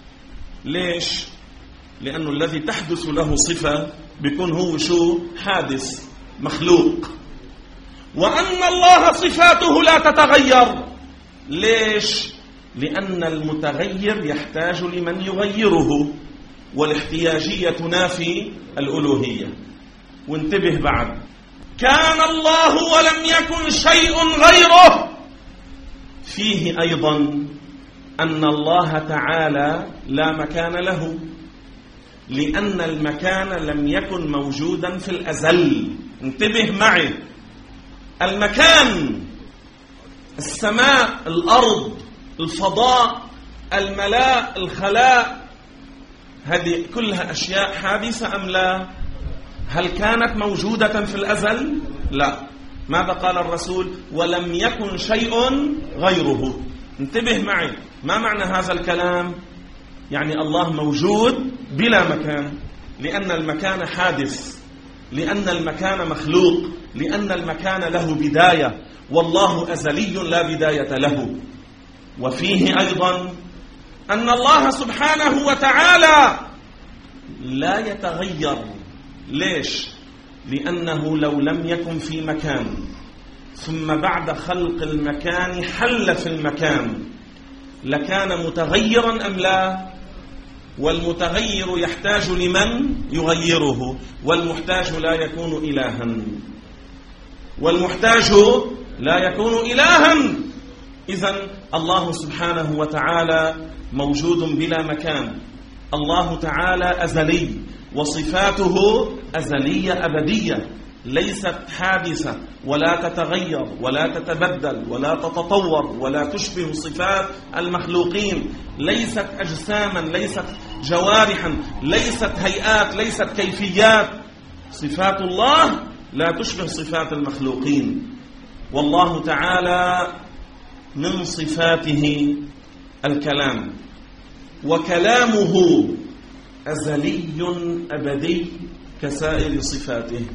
ليش؟ لأنه الذي تحدث له صفة بيكون هو شو؟ حادث مخلوق. وأن الله صفاته لا تتغير. ليش؟ لأن المتغير يحتاج لمن يغيره، والاحتياجية تنافي الألوهية. وانتبه بعد، كان الله ولم يكن شيء غيره، فيه أيضا أن الله تعالى لا مكان له، لأن المكان لم يكن موجودا في الأزل. انتبه معي، المكان، السماء، الأرض، الفضاء، الملاء، الخلاء، هذه كلها أشياء حادثة أم لا؟ هل كانت موجودة في الأزل؟ لا. ماذا قال الرسول؟ ولم يكن شيء غيره. انتبه معي، ما معنى هذا الكلام؟ يعني الله موجود بلا مكان، لأن المكان حادث، لأن المكان مخلوق، لأن المكان له بداية، والله أزلي لا بداية له. وفيه أيضا أن الله سبحانه وتعالى لا يتغير. ليش؟ لأنه لو لم يكن في مكان ثم بعد خلق المكان حل في المكان لكان متغيرا أم لا؟ والمتغير يحتاج لمن يغيره، والمحتاج لا يكون إلها، والمحتاج لا يكون إلها. إذن الله سبحانه وتعالى موجود بلا مكان، الله تعالى أزلي، وصفاته أزلية أبدية، ليست حادثة ولا تتغير ولا تتبدل ولا تتطور ولا تشبه صفات المخلوقين، ليست أجساما، ليست جوارحا، ليست هيئات، ليست كيفيات. صفات الله لا تشبه صفات المخلوقين. والله تعالى من صفاته الكلام، وكلامه أزلي أبدي كسائر صفاته.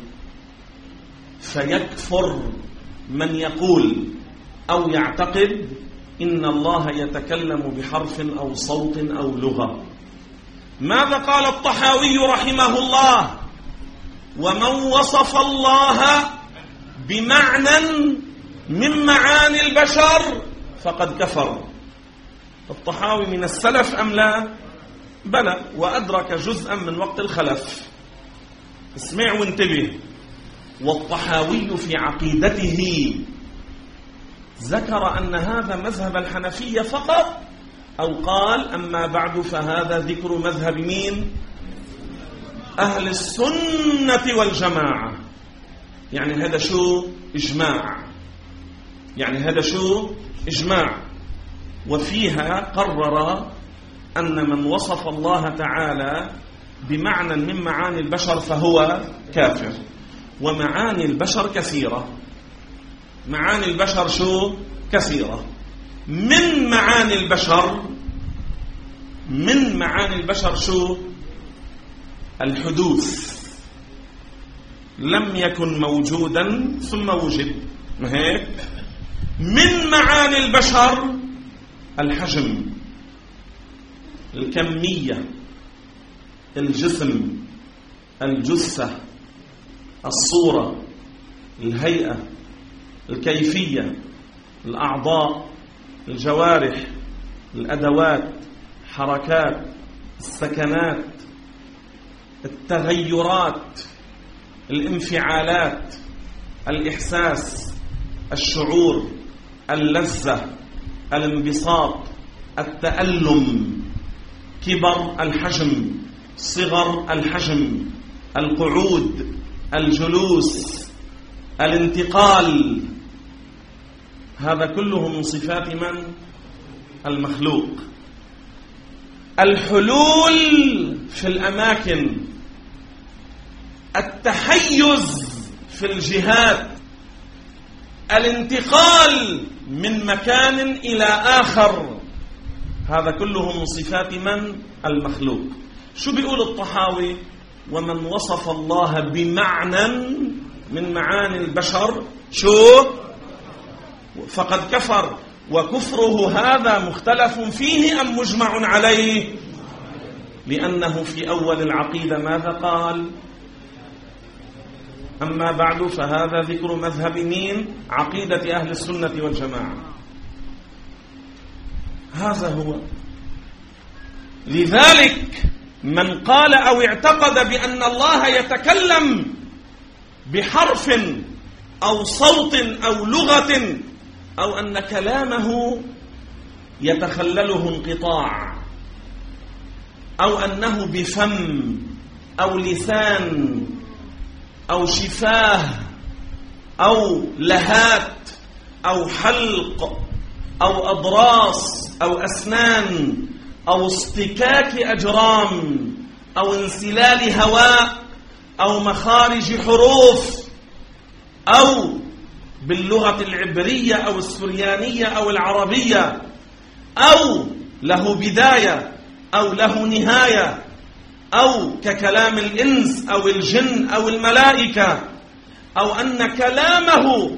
فيكفر من يقول أو يعتقد إن الله يتكلم بحرف أو صوت أو لغة. ماذا قال الطحاوي رحمه الله؟ ومن وصف الله بمعنى من معاني البشر فقد كفر. الطحاوي من السلف أم لا؟ بلى، وأدرك جزءا من وقت الخلف. اسمع وانتبه. والطحاوي في عقيدته ذكر أن هذا مذهب الحنفية فقط، أو قال أما بعد فهذا ذكر مذهب مين؟ أهل السنة والجماعة. يعني هذا شو؟ إجماع. يعني هذا شو؟ إجماع. وفيها قرر أن من وصف الله تعالى بمعنى من معاني البشر فهو كافر. ومعاني البشر كثيرة. معاني البشر شو؟ كثيرة. من معاني البشر من معاني البشر شو؟ الحدوث، لم يكن موجودا ثم وجد، ما هيك؟ من معاني البشر الحجم، الكمية، الجسم، الجثة، الصورة، الهيئة، الكيفية، الأعضاء، الجوارح، الأدوات، حركات، السكنات، التغيرات، الانفعالات، الإحساس، الشعور، اللذة، الانبساط، التألم، كبر الحجم، صغر الحجم، القعود، الجلوس، الانتقال، هذا كله من صفات من؟ المخلوق. الحلول في الأماكن، التحيز في الجهات، الانتقال من مكان إلى آخر، هذا كله من صفات من؟ المخلوق. شو بيقول الطحاوي؟ ومن وصف الله بمعنى من معاني البشر شو؟ فقد كفر. وكفره هذا مختلف فيه أم مجمع عليه؟ لأنه في أول العقيدة ماذا قال؟ أما بعد فهذا ذكر مذهب مين؟ عقيدة أهل السنة والجماعة. هذا هو. لذلك من قال أو اعتقد بأن الله يتكلم بحرف أو صوت أو لغة، أو أن كلامه يتخلله انقطاع، أو أنه بفم أو لسان أو شفاه أو لهات أو حلق أو أضراس أو أسنان أو اصطكاك أجرام أو انسلال هواء أو مخارج حروف، أو باللغة العبرية أو السريانية أو العربية، أو له بداية أو له نهاية، أو ككلام الإنس أو الجن أو الملائكة، أو أن كلامه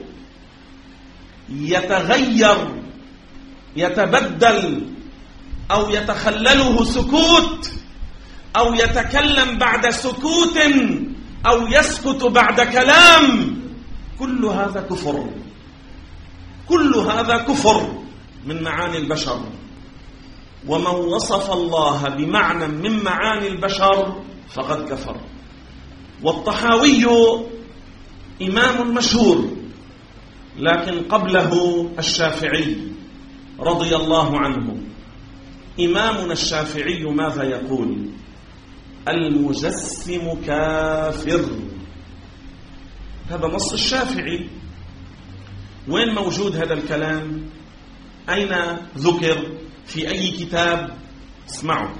يتغير يتبدل أو يتخلله سكوت، أو يتكلم بعد سكوت، أو يسكت بعد كلام، كل هذا كفر. كل هذا كفر من معاني البشر. ومن وصف الله بمعنى من معاني البشر فقد كفر. والطحاوي إمام مشهور، لكن قبله الشافعي رضي الله عنه. إمامنا الشافعي ماذا يقول؟ المجسم كافر. هذا نص الشافعي. وين موجود هذا الكلام؟ أين ذكر؟ في أي كتاب؟ اسمعوا.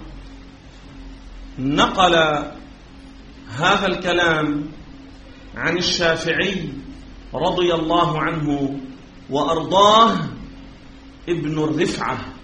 نقل هذا الكلام عن الشافعي رضي الله عنه وأرضاه ابن الرفعة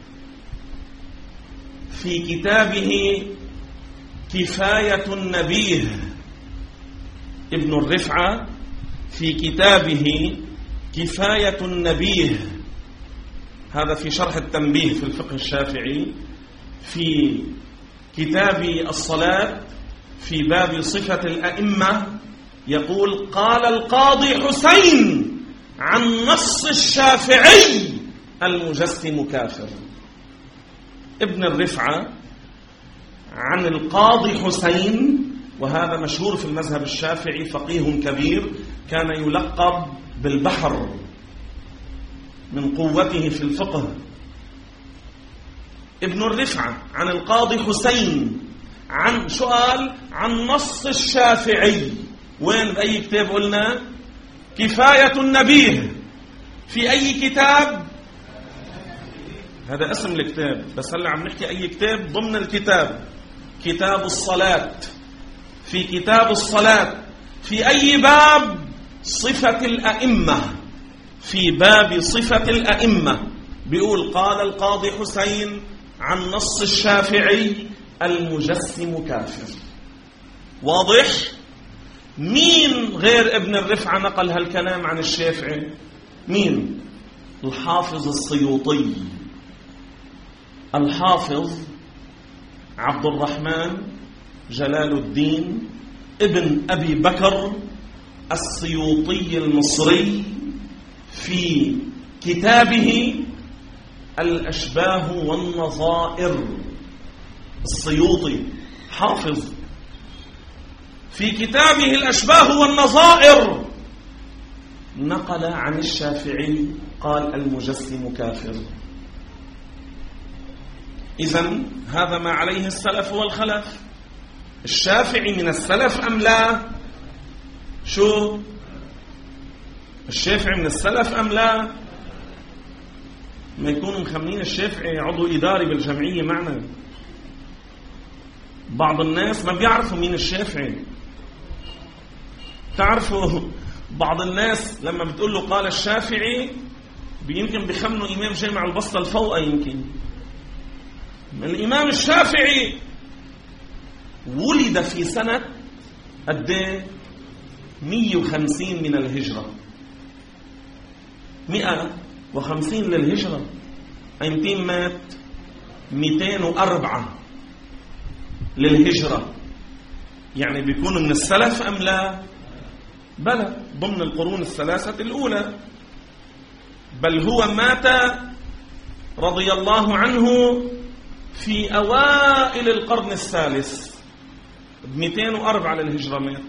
في كتابه كفاية النبيه. ابن الرفعة في كتابه كفاية النبيه، هذا في شرح التنبيه في الفقه الشافعي، في كتاب الصلاة في باب صفة الأئمة، يقول: قال القاضي حسين عن نص الشافعي: المجسم كافر. ابن الرفعة عن القاضي حسين، وهذا مشهور في المذهب الشافعي، فقيه كبير، كان يلقب بالبحر من قوته في الفقه. ابن الرفعة عن القاضي حسين عن سؤال عن نص الشافعي. وين؟ بأي كتاب قلنا؟ كفاية النبيه. في أي كتاب؟ هذا اسم الكتاب، بس هلا عم نحكي أي كتاب ضمن الكتاب. كتاب الصلاة. في كتاب الصلاة في أي باب؟ صفة الأئمة. في باب صفة الأئمة بيقول: قال القاضي حسين عن نص الشافعي: المجسم كافر. واضح؟ مين غير ابن الرفعة نقل هالكلام عن الشافعي؟ مين؟ الحافظ السيوطي. الحافظ عبد الرحمن جلال الدين ابن أبي بكر السيوطي المصري في كتابه الأشباه والنظائر. السيوطي حافظ في كتابه الأشباه والنظائر نقل عن الشافعي قال المجسم كافر. إذن هذا ما عليه السلف والخلف. الشافعي من السلف أم لا؟ شو الشافعي من السلف أم لا؟ ما يكونوا مخمين الشافعي عضو إداري بالجمعية معنا. بعض الناس ما بيعرفوا مين الشافعي. تعرفوا بعض الناس لما بتقول له قال الشافعي يمكن بيخمنوا إمام جامع البسطة الفوقة. يمكن الإمام الشافعي ولد في سنة قد ايه؟ مئة وخمسين من الهجرة. مئة وخمسين للهجرة. أيمتى مات؟ مئتين وأربعة للهجرة. يعني بيكون من السلف أم لا؟ بلى، ضمن القرون الثلاثة الأولى. بل هو مات رضي الله عنه في أوائل القرن الثالث مئتين وأربعة للهجرة مات،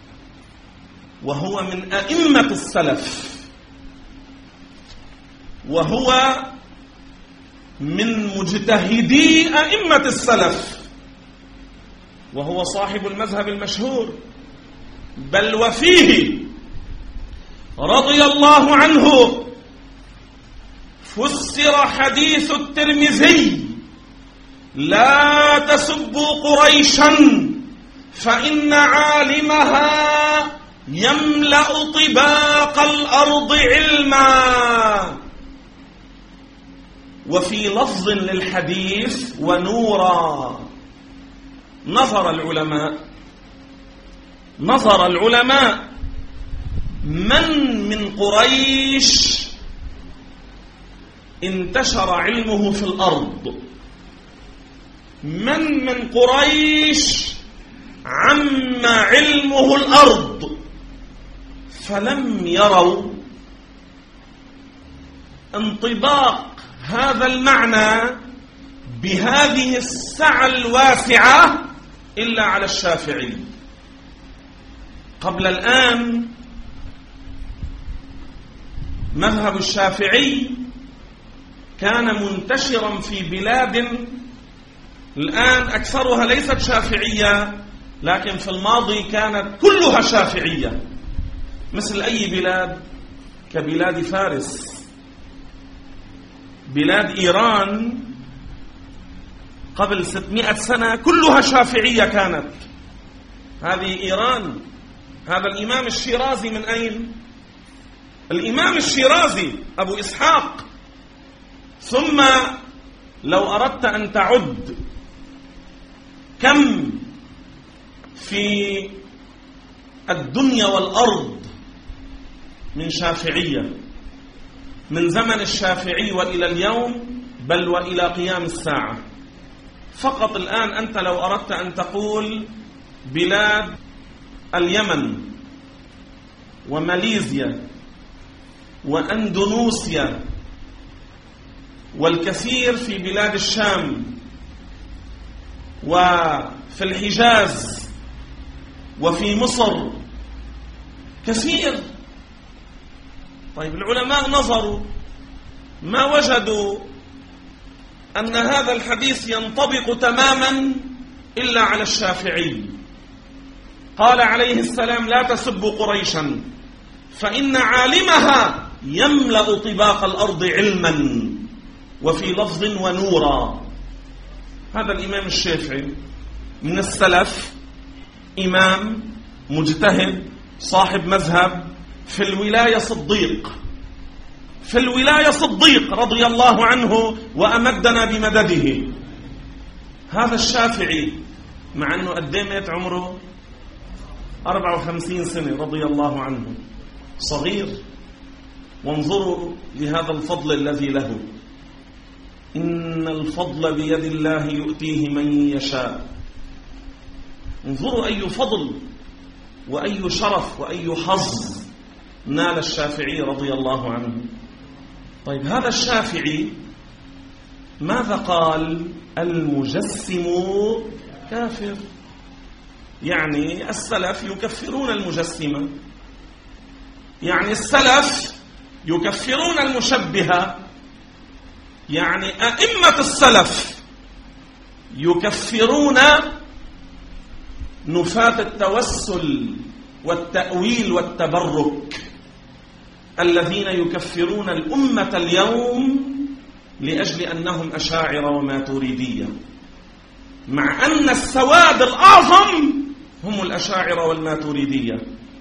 وهو من أئمة السلف، وهو من مجتهدي أئمة السلف، وهو صاحب المذهب المشهور. بل وفيه رضي الله عنه فسر حديث الترمذي لا تسبوا قريشا فإن عالمها يملأ طباق الأرض علما. وفي لفظ للحديث ونورا. نظر العلماء نظر العلماء من من قريش انتشر علمه في الأرض، من من قريش عم علمه الأرض، فلم يروا انطباق هذا المعنى بهذه السعة الواسعة إلا على الشافعي. قبل الآن مذهب الشافعي كان منتشرا في بلاد الآن أكثرها ليست شافعية، لكن في الماضي كانت كلها شافعية، مثل أي بلاد؟ كبلاد فارس. بلاد إيران قبل ستمائة سنة كلها شافعية كانت. هذه إيران. هذا الإمام الشيرازي من أين؟ الإمام الشيرازي أبو إسحاق. ثم لو أردت أن تعد كم في الدنيا والأرض من شافعية من زمن الشافعي وإلى اليوم، بل وإلى قيام الساعة، فقط الآن أنت لو أردت أن تقول بلاد اليمن وماليزيا وأندونوسيا والكثير في بلاد الشام وفي الحجاز وفي مصر كثير. طيب العلماء نظروا ما وجدوا أن هذا الحديث ينطبق تماما إلا على الشافعي. قال عليه السلام لا تسبوا قريشا فإن عالمها يملأ طباق الأرض علما، وفي لفظ ونورا. هذا الإمام الشافعي من السلف، إمام مجتهد صاحب مذهب، في الولاية صديق، في الولاية صديق رضي الله عنه وأمدنا بمدده. هذا الشافعي مع أنه قدمت عمره أربعة وخمسين سنة رضي الله عنه، صغير. وانظروا لهذا الفضل الذي له. إن الفضل بيد الله يؤتيه من يشاء. انظروا أي فضل وأي شرف وأي حظ نال الشافعي رضي الله عنه. طيب هذا الشافعي ماذا قال؟ المجسم كافر. يعني السلف يكفرون المجسمة، يعني السلف يكفرون المشبهة، يعني أئمة السلف يكفرون نفاة التوسل والتأويل والتبرك الذين يكفرون الأمة اليوم لأجل أنهم أشاعرة وماتريدية، مع أن السواد الأعظم هم الأشاعرة والماتريدية.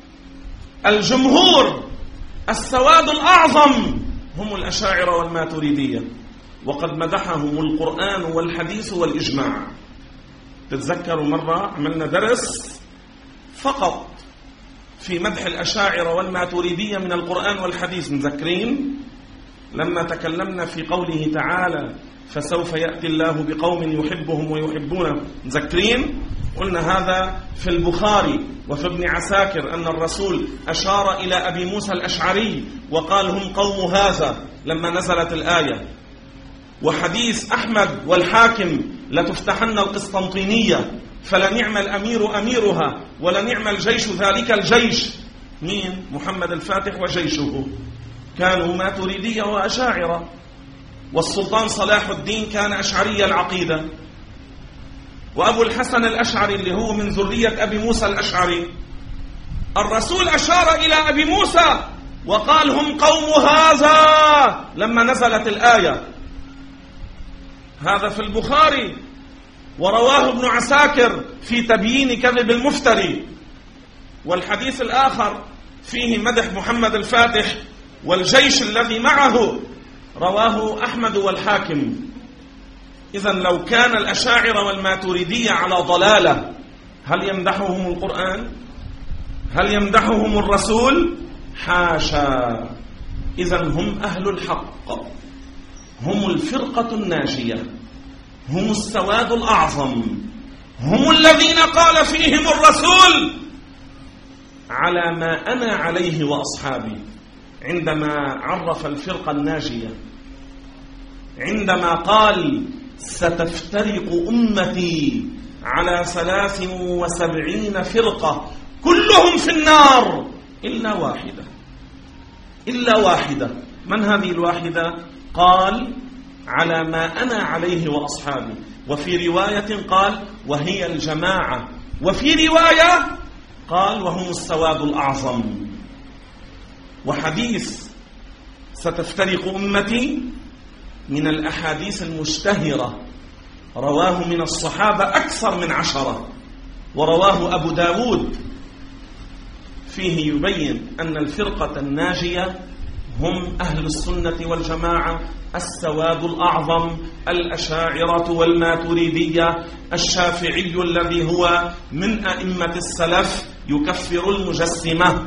الجمهور السواد الأعظم هم الأشاعرة والماتريدية، وقد مدحهم القرآن والحديث والإجماع. تتذكروا مرة عملنا درس فقط في مدح الأشاعرة والماتريدية من القرآن والحديث، مذكرين لما تكلمنا في قوله تعالى فسوف يأتي الله بقوم يحبهم ويحبونه، مذكرين؟ قلنا هذا في البخاري وفي ابن عساكر أن الرسول أشار إلى أبي موسى الأشعري وقال هم قوم هذا لما نزلت الآية. وحديث أحمد والحاكم لتفتحن القسطنطينية فلنعم الأمير أميرها ولنعم الجيش ذلك الجيش. مين؟ محمد الفاتح وجيشه كانوا ماتريدية وأشاعرة، والسلطان صلاح الدين كان أشعري العقيدة، وأبو الحسن الأشعري اللي هو من ذرية أبي موسى الأشعري. الرسول أشار إلى أبي موسى وقال هم قوم هذا لما نزلت الآية. هذا في البخاري، ورواه ابن عساكر في تبيين كذب المفتري. والحديث الآخر فيه مدح محمد الفاتح والجيش الذي معه رواه أحمد والحاكم. إذن لو كان الأشاعرة والماتريدية على ضلالة هل يمدحهم القرآن؟ هل يمدحهم الرسول؟ حاشا. إذن هم أهل الحق، هم الفرقة الناجية، هم السواد الأعظم، هم الذين قال فيهم الرسول على ما أنا عليه وأصحابي عندما عرف الفرقة الناجية، عندما قال ستفترق أمتي على ثلاث وسبعين فرقة كلهم في النار إلا واحدة، إلا واحدة. من هذه الواحدة؟ قال على ما أنا عليه وأصحابي، وفي رواية قال وهي الجماعة، وفي رواية قال وهم السواد الأعظم. وحديث ستفترق أمتي من الأحاديث المشتهرة، رواه من الصحابة أكثر من عشرة، ورواه أبو داود، فيه يبين أن الفرقة الناجية هم أهل السنة والجماعة، السواد الأعظم، الأشاعرة والماتريدية. الشافعي الذي هو من أئمة السلف يكفر المجسمة.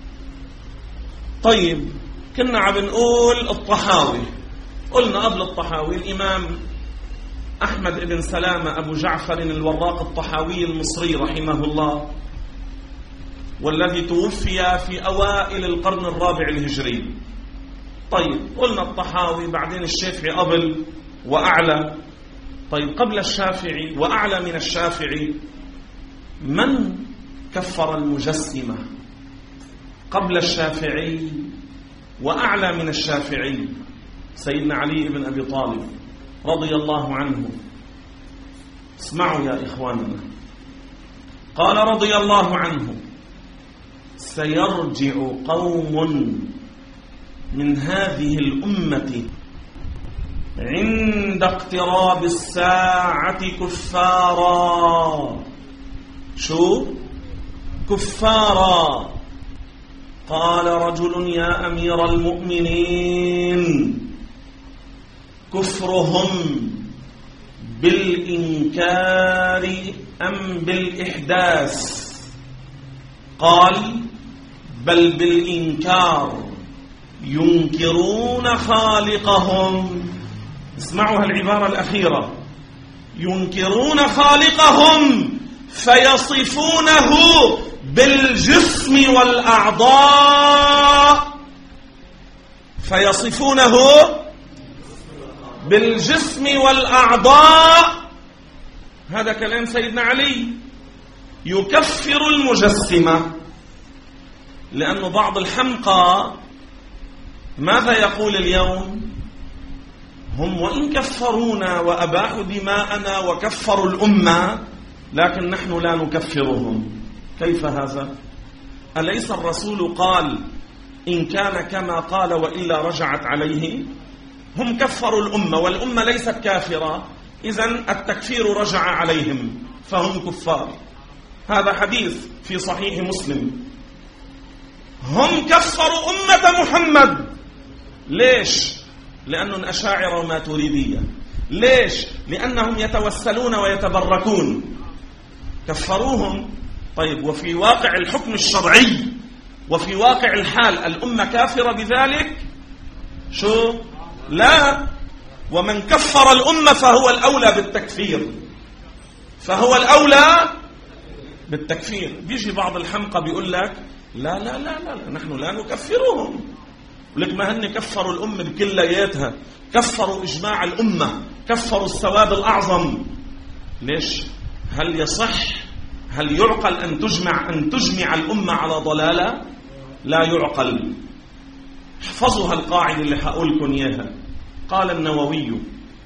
طيب، كنا عم نقول الطحاوي، قلنا قبل الطحاوي الإمام أحمد بن سلامة أبو جعفر الوراق الطحاوي المصري رحمه الله، والذي توفي في أوائل القرن الرابع الهجري. طيب، قلنا الطحاوي، بعدين الشافعي قبل وأعلى. طيب، قبل الشافعي وأعلى من الشافعي من كفر المجسمة؟ قبل الشافعي وأعلى من الشافعي سيدنا علي بن أبي طالب رضي الله عنه. اسمعوا يا إخواننا، قال رضي الله عنه سيرجع قوم من هذه الأمة عند اقتراب الساعة كفارا. شو؟ كفارا. قال رجل يا أمير المؤمنين كفرهم بالإنكار أم بالإحداث؟ قال بل بالإنكار، ينكرون خالقهم. اسمعوا العبارة الأخيرة، ينكرون خالقهم فيصفونه بالجسم والأعضاء، فيصفونه بالجسم والأعضاء، هذا كلام سيدنا علي، يكفر المجسمة. لأن بعض الحمقى ماذا يقول اليوم؟ هم وإن كفرونا وأباحوا دماءنا وكفروا الأمة، لكن نحن لا نكفرهم. كيف هذا؟ أليس الرسول قال إن كان كما قال وإلا رجعت عليه؟ هم كفروا الأمة والأمة ليست كافرة، إذن التكفير رجع عليهم فهم كفار. هذا حديث في صحيح مسلم. هم كفروا أمة محمد. ليش؟ لأنهم أشاعرة وماتريدية. ليش؟ لأنهم يتوسلون ويتبركون. كفروهم. طيب، وفي واقع الحكم الشرعي وفي واقع الحال الأمة كافرة بذلك؟ شو؟ لا. ومن كفر الأمة فهو الأولى بالتكفير، فهو الأولى بالتكفير. بيجي بعض الحمقى بيقول لك لا لا لا لا, لا نحن لا نكفرهم. لك ما هن كفروا الأمة بكلياتها، كفروا إجماع الأمة، كفروا السواد الأعظم. ليش؟ هل يصح، هل يعقل أن تجمع أن تجمع الأمة على ضلالة؟ لا يعقل. احفظوا هالقاعدة اللي هقول لكم إياها. قال النووي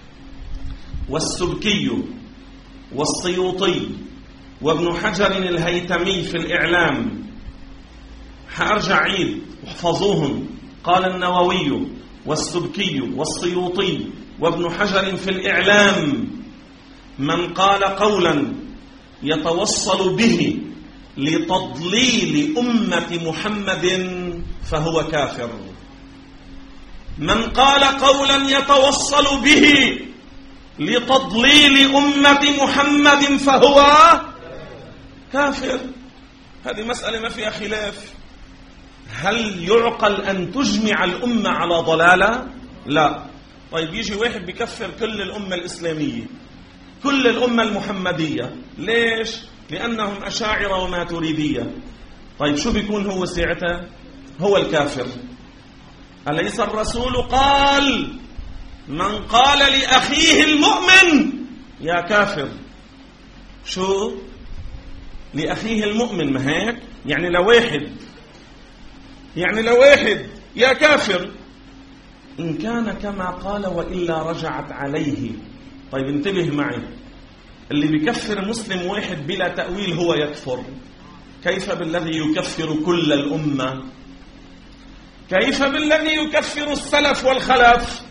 والسبكي والسيوطي وابن حجر الهيتمي في الإعلام، حأرجع عيد واحفظوهم. قال النووي والسبكي والسيوطي وابن حجر في الإعلام: من قال قولا يتوصل به لتضليل أمة محمد فهو كافر. من قال قولا يتوصل به لتضليل أمة محمد فهو كافر. هذه مسألة ما فيها خلاف. هل يعقل أن تجمع الأمة على ضلالة؟ لا. طيب، يجي واحد بيكفر كل الأمة الإسلامية، كل الأمة المحمدية. ليش؟ لأنهم أشاعرة وماتريدية. طيب، شو بيكون هو ساعتها؟ هو الكافر. أليس الرسول قال من قال لأخيه المؤمن يا كافر؟ شو لأخيه المؤمن؟ ما هيك يعني لواحد يعني لواحد يا كافر. إن كان كما قال وإلا رجعت عليه. طيب، انتبه معي، اللي بيكفر مسلم واحد بلا تأويل هو يكفر. كيف بالذي يكفر كل الأمة؟ كيف بالذي يكفر السلف والخلف؟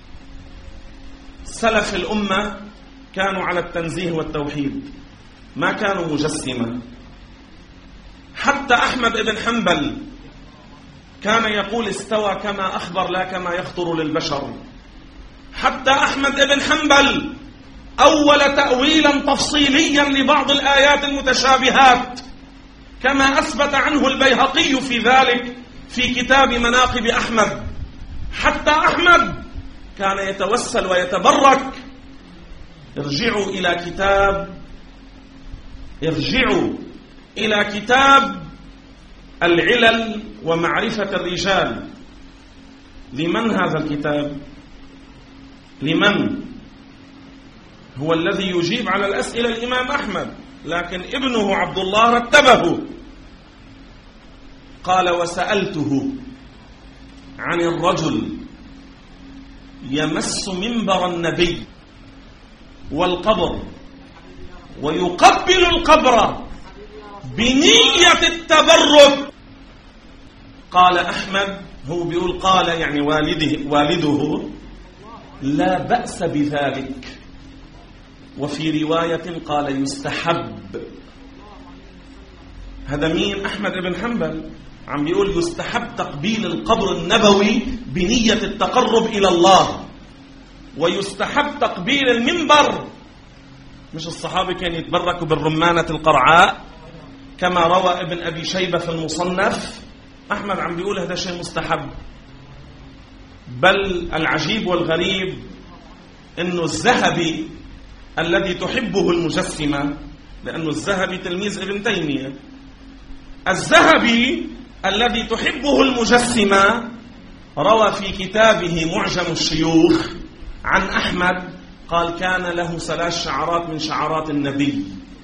سلف الأمة كانوا على التنزيه والتوحيد، ما كانوا مجسمة. حتى أحمد بن حنبل كان يقول استوى كما أخبر لا كما يخطر للبشر. حتى أحمد بن حنبل أول تأويلا تفصيليا لبعض الآيات المتشابهات، كما أثبت عنه البيهقي في ذلك في كتاب مناقب أحمد. حتى أحمد كان يتوسل ويتبرك. ارجعوا إلى كتاب ارجعوا إلى كتاب العلل ومعرفة الرجال. لمن هذا الكتاب؟ لمن؟ هو الذي يجيب على الأسئلة الإمام أحمد، لكن ابنه عبد الله رتبه. قال: وسألته عن الرجل يمس منبر النبي والقبر ويقبل القبر بنية التبرك. قال أحمد، هو بيقول قال يعني والده والده لا بأس بذلك. وفي رواية قال يستحب. هذا مين؟ أحمد بن حنبل عم بيقول يستحب تقبيل القبر النبوي بنية التقرب إلى الله، ويستحب تقبيل المنبر. مش الصحابة كانوا يتبركوا بالرمانة القرعاء كما روى ابن أبي شيبة في المصنف؟ أحمد عم بيقول هذا شيء مستحب. بل العجيب والغريب إنه الذهبي الذي تحبه المجسمة، لأنه الذهبي تلميذ ابن تيمية، الذهبي الذي تحبه المجسمة روى في كتابه معجم الشيوخ عن أحمد قال كان له ثلاث شعرات من شعرات النبي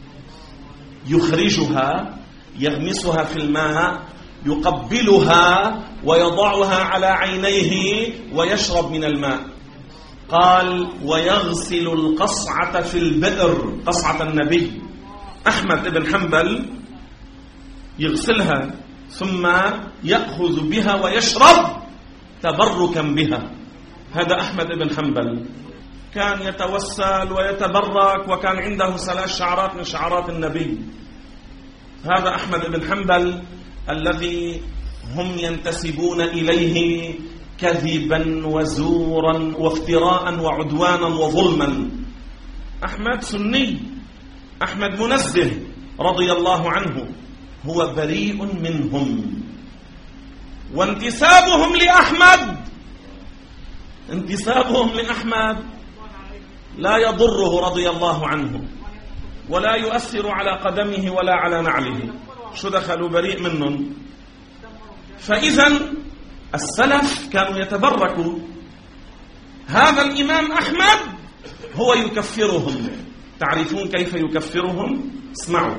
يخرجها يغمسها في الماء يقبلها ويضعها على عينيه ويشرب من الماء. قال ويغسل القصعة في البئر، قصعة النبي أحمد بن حنبل يغسلها ثم يأخذ بها ويشرب تبركا بها. هذا أحمد بن حنبل كان يتوسل ويتبرك وكان عنده ثلاث شعرات من شعرات النبي. هذا أحمد بن حنبل الذي هم ينتسبون إليه كذبا وزورا وافتراء وعدوانا وظلما. أحمد سني، أحمد منزه رضي الله عنه، هو بريء منهم. وانتسابهم لأحمد انتسابهم لأحمد لا يضره رضي الله عنه ولا يؤثر على قدمه ولا على نعله. شو دخلوا بريء منهم؟ فإذا السلف كانوا يتبركوا. هذا الإمام أحمد هو يكفرهم. تعرفون كيف يكفرهم؟ اسمعوا.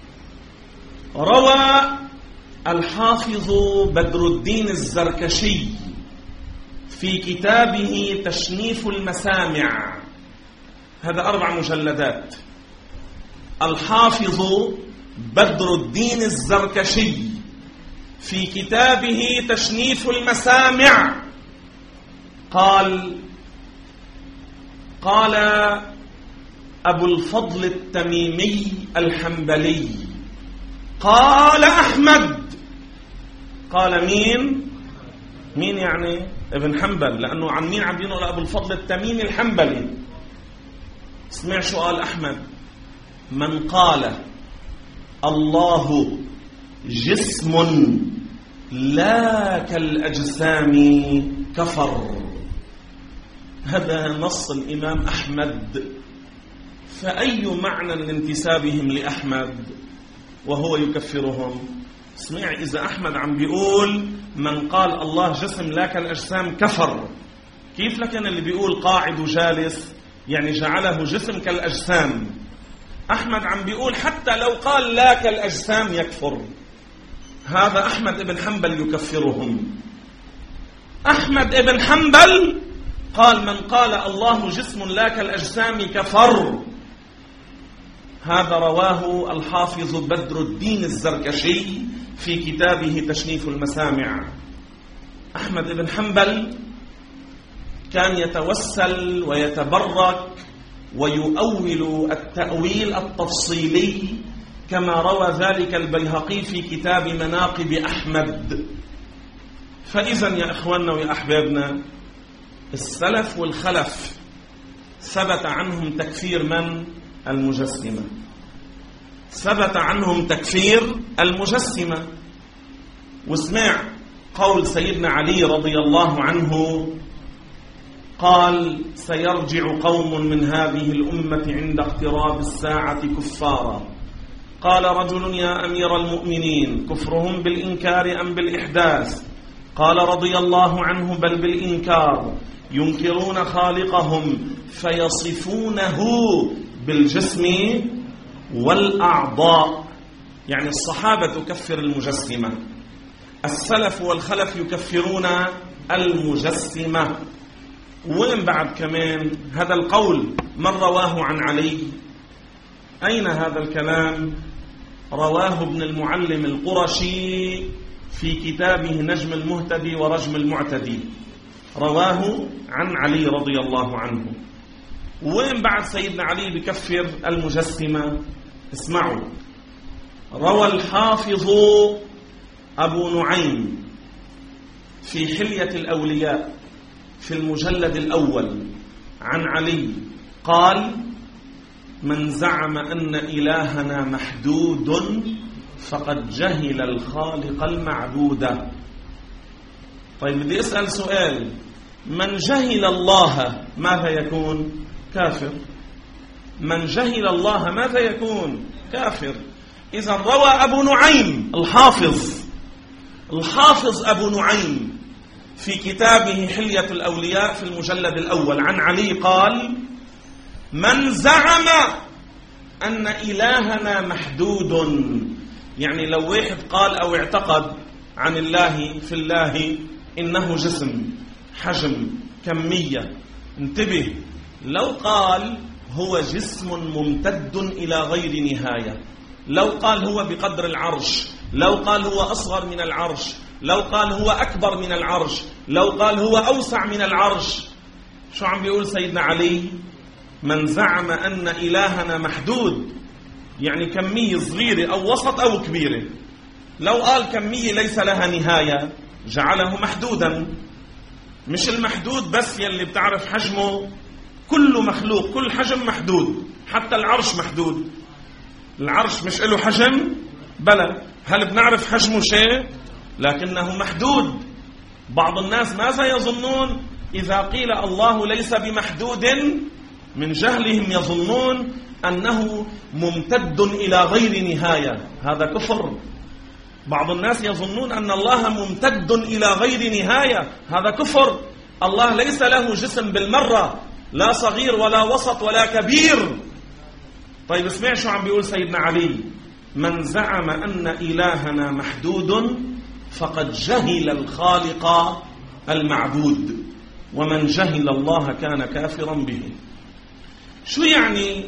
روى الحافظ بدر الدين الزركشي في كتابه تشنيف المسامع، هذا أربع مجلدات. الحافظ بدر الدين الزركشي في كتابه تشنيف المسامع قال قال أبو الفضل التميمي الحنبلي قال أحمد. قال مين؟ مين يعني؟ ابن حنبل، لأنه عن مين عم ينقل؟ أبو الفضل التميمي الحنبلي. اسمع شو قال أحمد: من قال الله جسم لا كالأجسام كفر. هذا نص الإمام أحمد. فأي معنى لانتسابهم لأحمد وهو يكفرهم؟ اسمع، إذا أحمد عم بيقول من قال الله جسم لا كالأجسام كفر، كيف لكن اللي بيقول قاعد وجالس يعني جعله جسم كالأجسام؟ أحمد عم بيقول حتى لو قال لا كالأجسام يكفر. هذا أحمد بن حنبل يكفرهم. أحمد بن حنبل قال من قال الله جسم لا كالأجسام كفر. هذا رواه الحافظ بدر الدين الزركشي في كتابه تشنيف المسامع. أحمد بن حنبل كان يتوسل ويتبرك ويؤول التأويل التفصيلي كما روى ذلك البيهقي في كتاب مناقب أحمد. فإذا يا إخواننا ويا أحبابنا، السلف والخلف ثبت عنهم تكفير من؟ المجسمة. ثبت عنهم تكفير المجسمة. واسمع قول سيدنا علي رضي الله عنه قال: سيرجع قوم من هذه الأمة عند اقتراب الساعة كفارا. قال رجل: يا أمير المؤمنين، كفرهم بالإنكار أم بالإحداث؟ قال رضي الله عنه: بل بالإنكار، ينكرون خالقهم فيصفونه بالجسم والأعضاء. يعني الصحابة تكفر المجسمة، السلف والخلف يكفرون المجسمة. وين بعد كمان هذا القول من رواه عن علي؟ أين هذا الكلام؟ رواه ابن المعلم القرشي في كتابه نجم المهتدي ورجم المعتدي، رواه عن علي رضي الله عنه. وين بعد سيدنا علي بكفر المجسمة؟ اسمعوا. روى الحافظ أبو نعيم في حلية الأولياء في المجلد الأول عن علي قال: من زعم أن إلهنا محدود فقد جهل الخالق المعبود. طيب بدي أسأل سؤال: من جهل الله ماذا يكون؟ كافر. من جهل الله ماذا يكون؟ كافر. إذا روى أبو نعيم الحافظ الحافظ أبو نعيم في كتابه حلية الأولياء في المجلد الأول عن علي قال: من زعم أن إلهنا محدود، يعني لو واحد قال أو اعتقد عن الله في الله إنه جسم، حجم، كمية، انتبه، لو قال هو جسم ممتد إلى غير نهاية، لو قال هو بقدر العرش، لو قال هو أصغر من العرش، لو قال هو أكبر من العرش، لو قال هو أوسع من العرش، شو عم بيقول سيدنا علي؟ من زعم أن إلهنا محدود، يعني كمية صغيرة أو وسط أو كبيرة، لو قال كمية ليس لها نهاية جعله محدودا. مش المحدود بس يلي بتعرف حجمه، كل مخلوق كل حجم محدود، حتى العرش محدود. العرش مش له حجم؟ بلى. هل بنعرف حجمه شيء؟ لكنه محدود. بعض الناس ماذا يظنون إذا قيل الله ليس بمحدود؟ من جهلهم يظنون أنه ممتد إلى غير نهاية، هذا كفر. بعض الناس يظنون أن الله ممتد إلى غير نهاية، هذا كفر. الله ليس له جسم بالمرة، لا صغير ولا وسط ولا كبير. طيب اسمع شو عم بيقول سيدنا علي: من زعم أن إلهنا محدود فقد جهل الخالق المعبود، ومن جهل الله كان كافرا به. شو يعني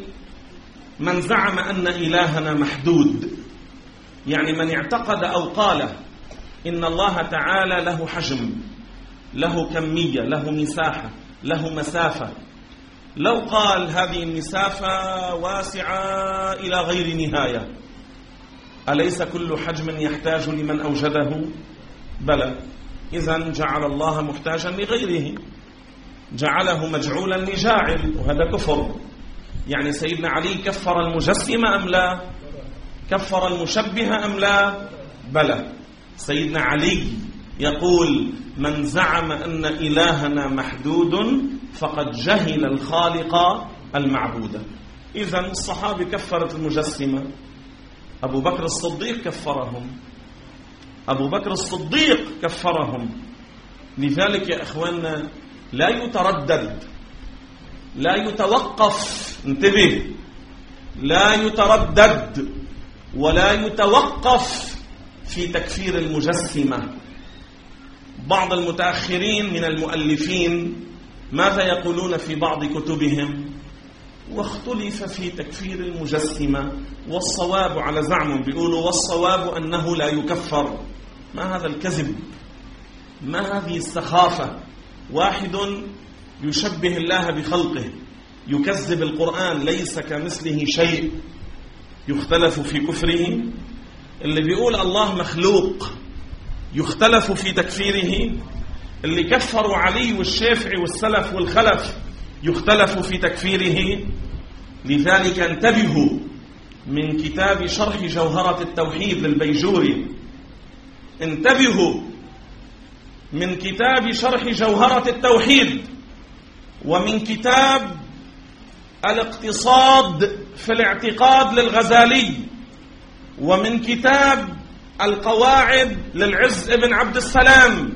من زعم أن إلهنا محدود؟ يعني من اعتقد أو قال إن الله تعالى له حجم، له كمية، له مساحة، له مسافة. لو قال هذه المسافة واسعة إلى غير نهاية، أليس كل حجم يحتاج لمن أوجده؟ بلى. إذن جعل الله محتاجا لغيره، جعله مجعولا لجاعل، وهذا كفر. يعني سيدنا علي كفر المجسم أم لا؟ كفر المشبه أم لا؟ بلى. سيدنا علي يقول: من زعم أن إلهنا محدود فقد جهل الخالق المعبود. إذن الصحابة كفرت المجسمة، أبو بكر الصديق كفرهم، أبو بكر الصديق كفرهم. لذلك يا إخواننا لا يتردد، لا يتوقف، انتبه، لا يتردد ولا يتوقف في تكفير المجسمة. بعض المتأخرين من المؤلفين ماذا يقولون في بعض كتبهم؟ واختلف في تكفير المجسمة، والصواب على زعمهم بيقولوا والصواب أنه لا يكفر. ما هذا الكذب؟ ما هذه السخافة؟ واحد يشبه الله بخلقه، يكذب القرآن، ليس كمثله شيء، يختلف في كفره. اللي بيقول الله مخلوق يختلف في تكفيره. اللي كفروا علي والشافعي والسلف والخلف يختلف في تكفيره. لذلك انتبهوا من كتاب شرح جوهرة التوحيد للبيجوري، انتبهوا من كتاب شرح جوهرة التوحيد، ومن كتاب الاقتصاد في الاعتقاد للغزالي، ومن كتاب القواعد للعز ابن عبد السلام.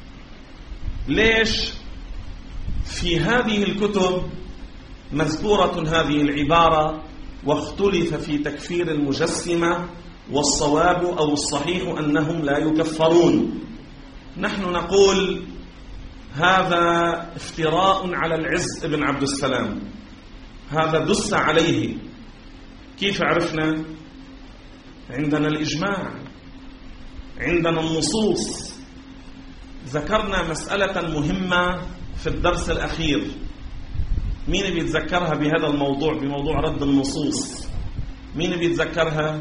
ليش؟ في هذه الكتب مذكورة هذه العبارة: واختلف في تكفير المجسمة، والصواب أو الصحيح أنهم لا يكفرون. نحن نقول هذا افتراء على العز ابن عبد السلام، هذا دس عليه. كيف عرفنا؟ عندنا الإجماع، عندنا النصوص. ذكرنا مسألة مهمة في الدرس الأخير، مين بيتذكرها بهذا الموضوع، بموضوع رد النصوص؟ مين بيتذكرها؟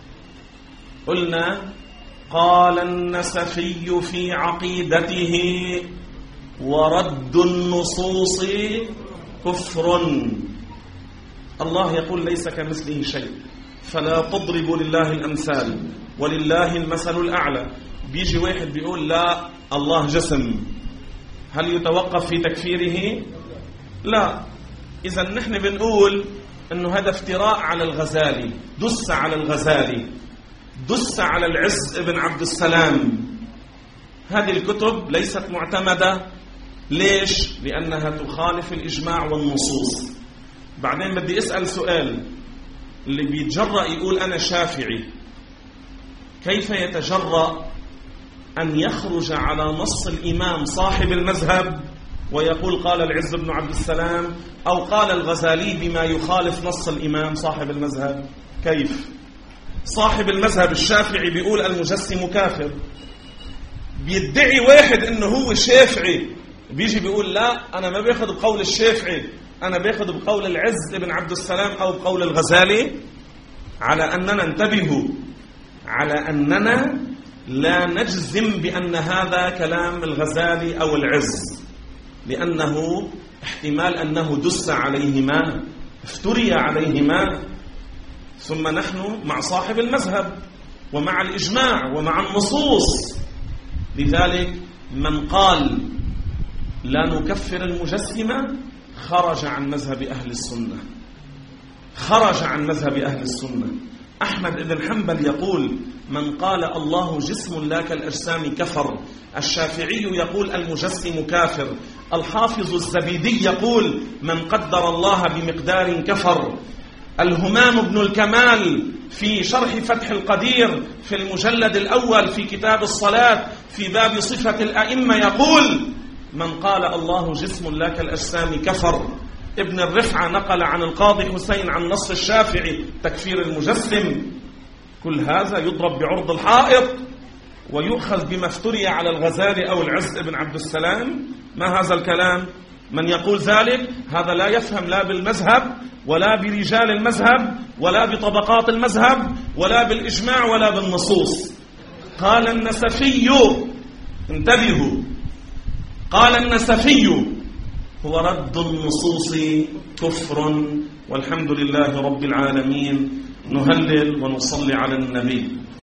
قلنا قال النسفي في عقيدته: ورد النصوص كفر. الله يقول ليس كمثله شيء، فلا تضربوا لله الأمثال ولله المثل الأعلى. بيجي واحد بيقول لا الله جسم، هل يتوقف في تكفيره؟ لا. إذا نحن بنقول أنه هذا افتراء على الغزالي، دس على الغزالي، دس على العز ابن عبد السلام. هذه الكتب ليست معتمدة. ليش؟ لأنها تخالف الإجماع والنصوص. بعدين بدي أسأل سؤال، اللي بيتجرأ يقول أنا شافعي كيف يتجرأ أن يخرج على نص الإمام صاحب المذهب ويقول قال العز بن عبد السلام أو قال الغزالي بما يخالف نص الإمام صاحب المذهب؟ كيف؟ صاحب المذهب الشافعي بيقول المجسم كافر، بيدعي واحد انه هو شافعي بيجي بيقول لا انا ما باخذ بقول الشافعي، انا باخذ بقول العز بن عبد السلام او بقول الغزالي. على اننا انتبهوا، على اننا لا نجزم بان هذا كلام الغزالي او العز، لانه احتمال انه دس عليهما، افتري عليهما. ثم نحن مع صاحب المذهب ومع الإجماع ومع النصوص. لذلك من قال لا نكفر المجسمة خرج عن مذهب أهل السنة، خرج عن مذهب أهل السنة. أحمد بن حنبل يقول من قال الله جسم لا كالأجسام كفر. الشافعي يقول المجسم كافر. الحافظ الزبيدي يقول من قدر الله بمقدار كفر. الهمام بن الكمال في شرح فتح القدير في المجلد الأول في كتاب الصلاة في باب صفة الأئمة يقول من قال الله جسم لا كالأجسام كفر. ابن الرفعة نقل عن القاضي حسين عن نص الشافعي تكفير المجسم. كل هذا يضرب بعرض الحائط ويؤخذ بما افتري على الغزالي أو العز بن عبد السلام. ما هذا الكلام؟ من يقول ذلك هذا لا يفهم لا بالمذهب ولا برجال المذهب ولا بطبقات المذهب ولا بالإجماع ولا بالنصوص. قال النسفي، انتبهوا، قال النسفي هو رد النصوص كفر. والحمد لله رب العالمين. نهلل ونصلي على النبي.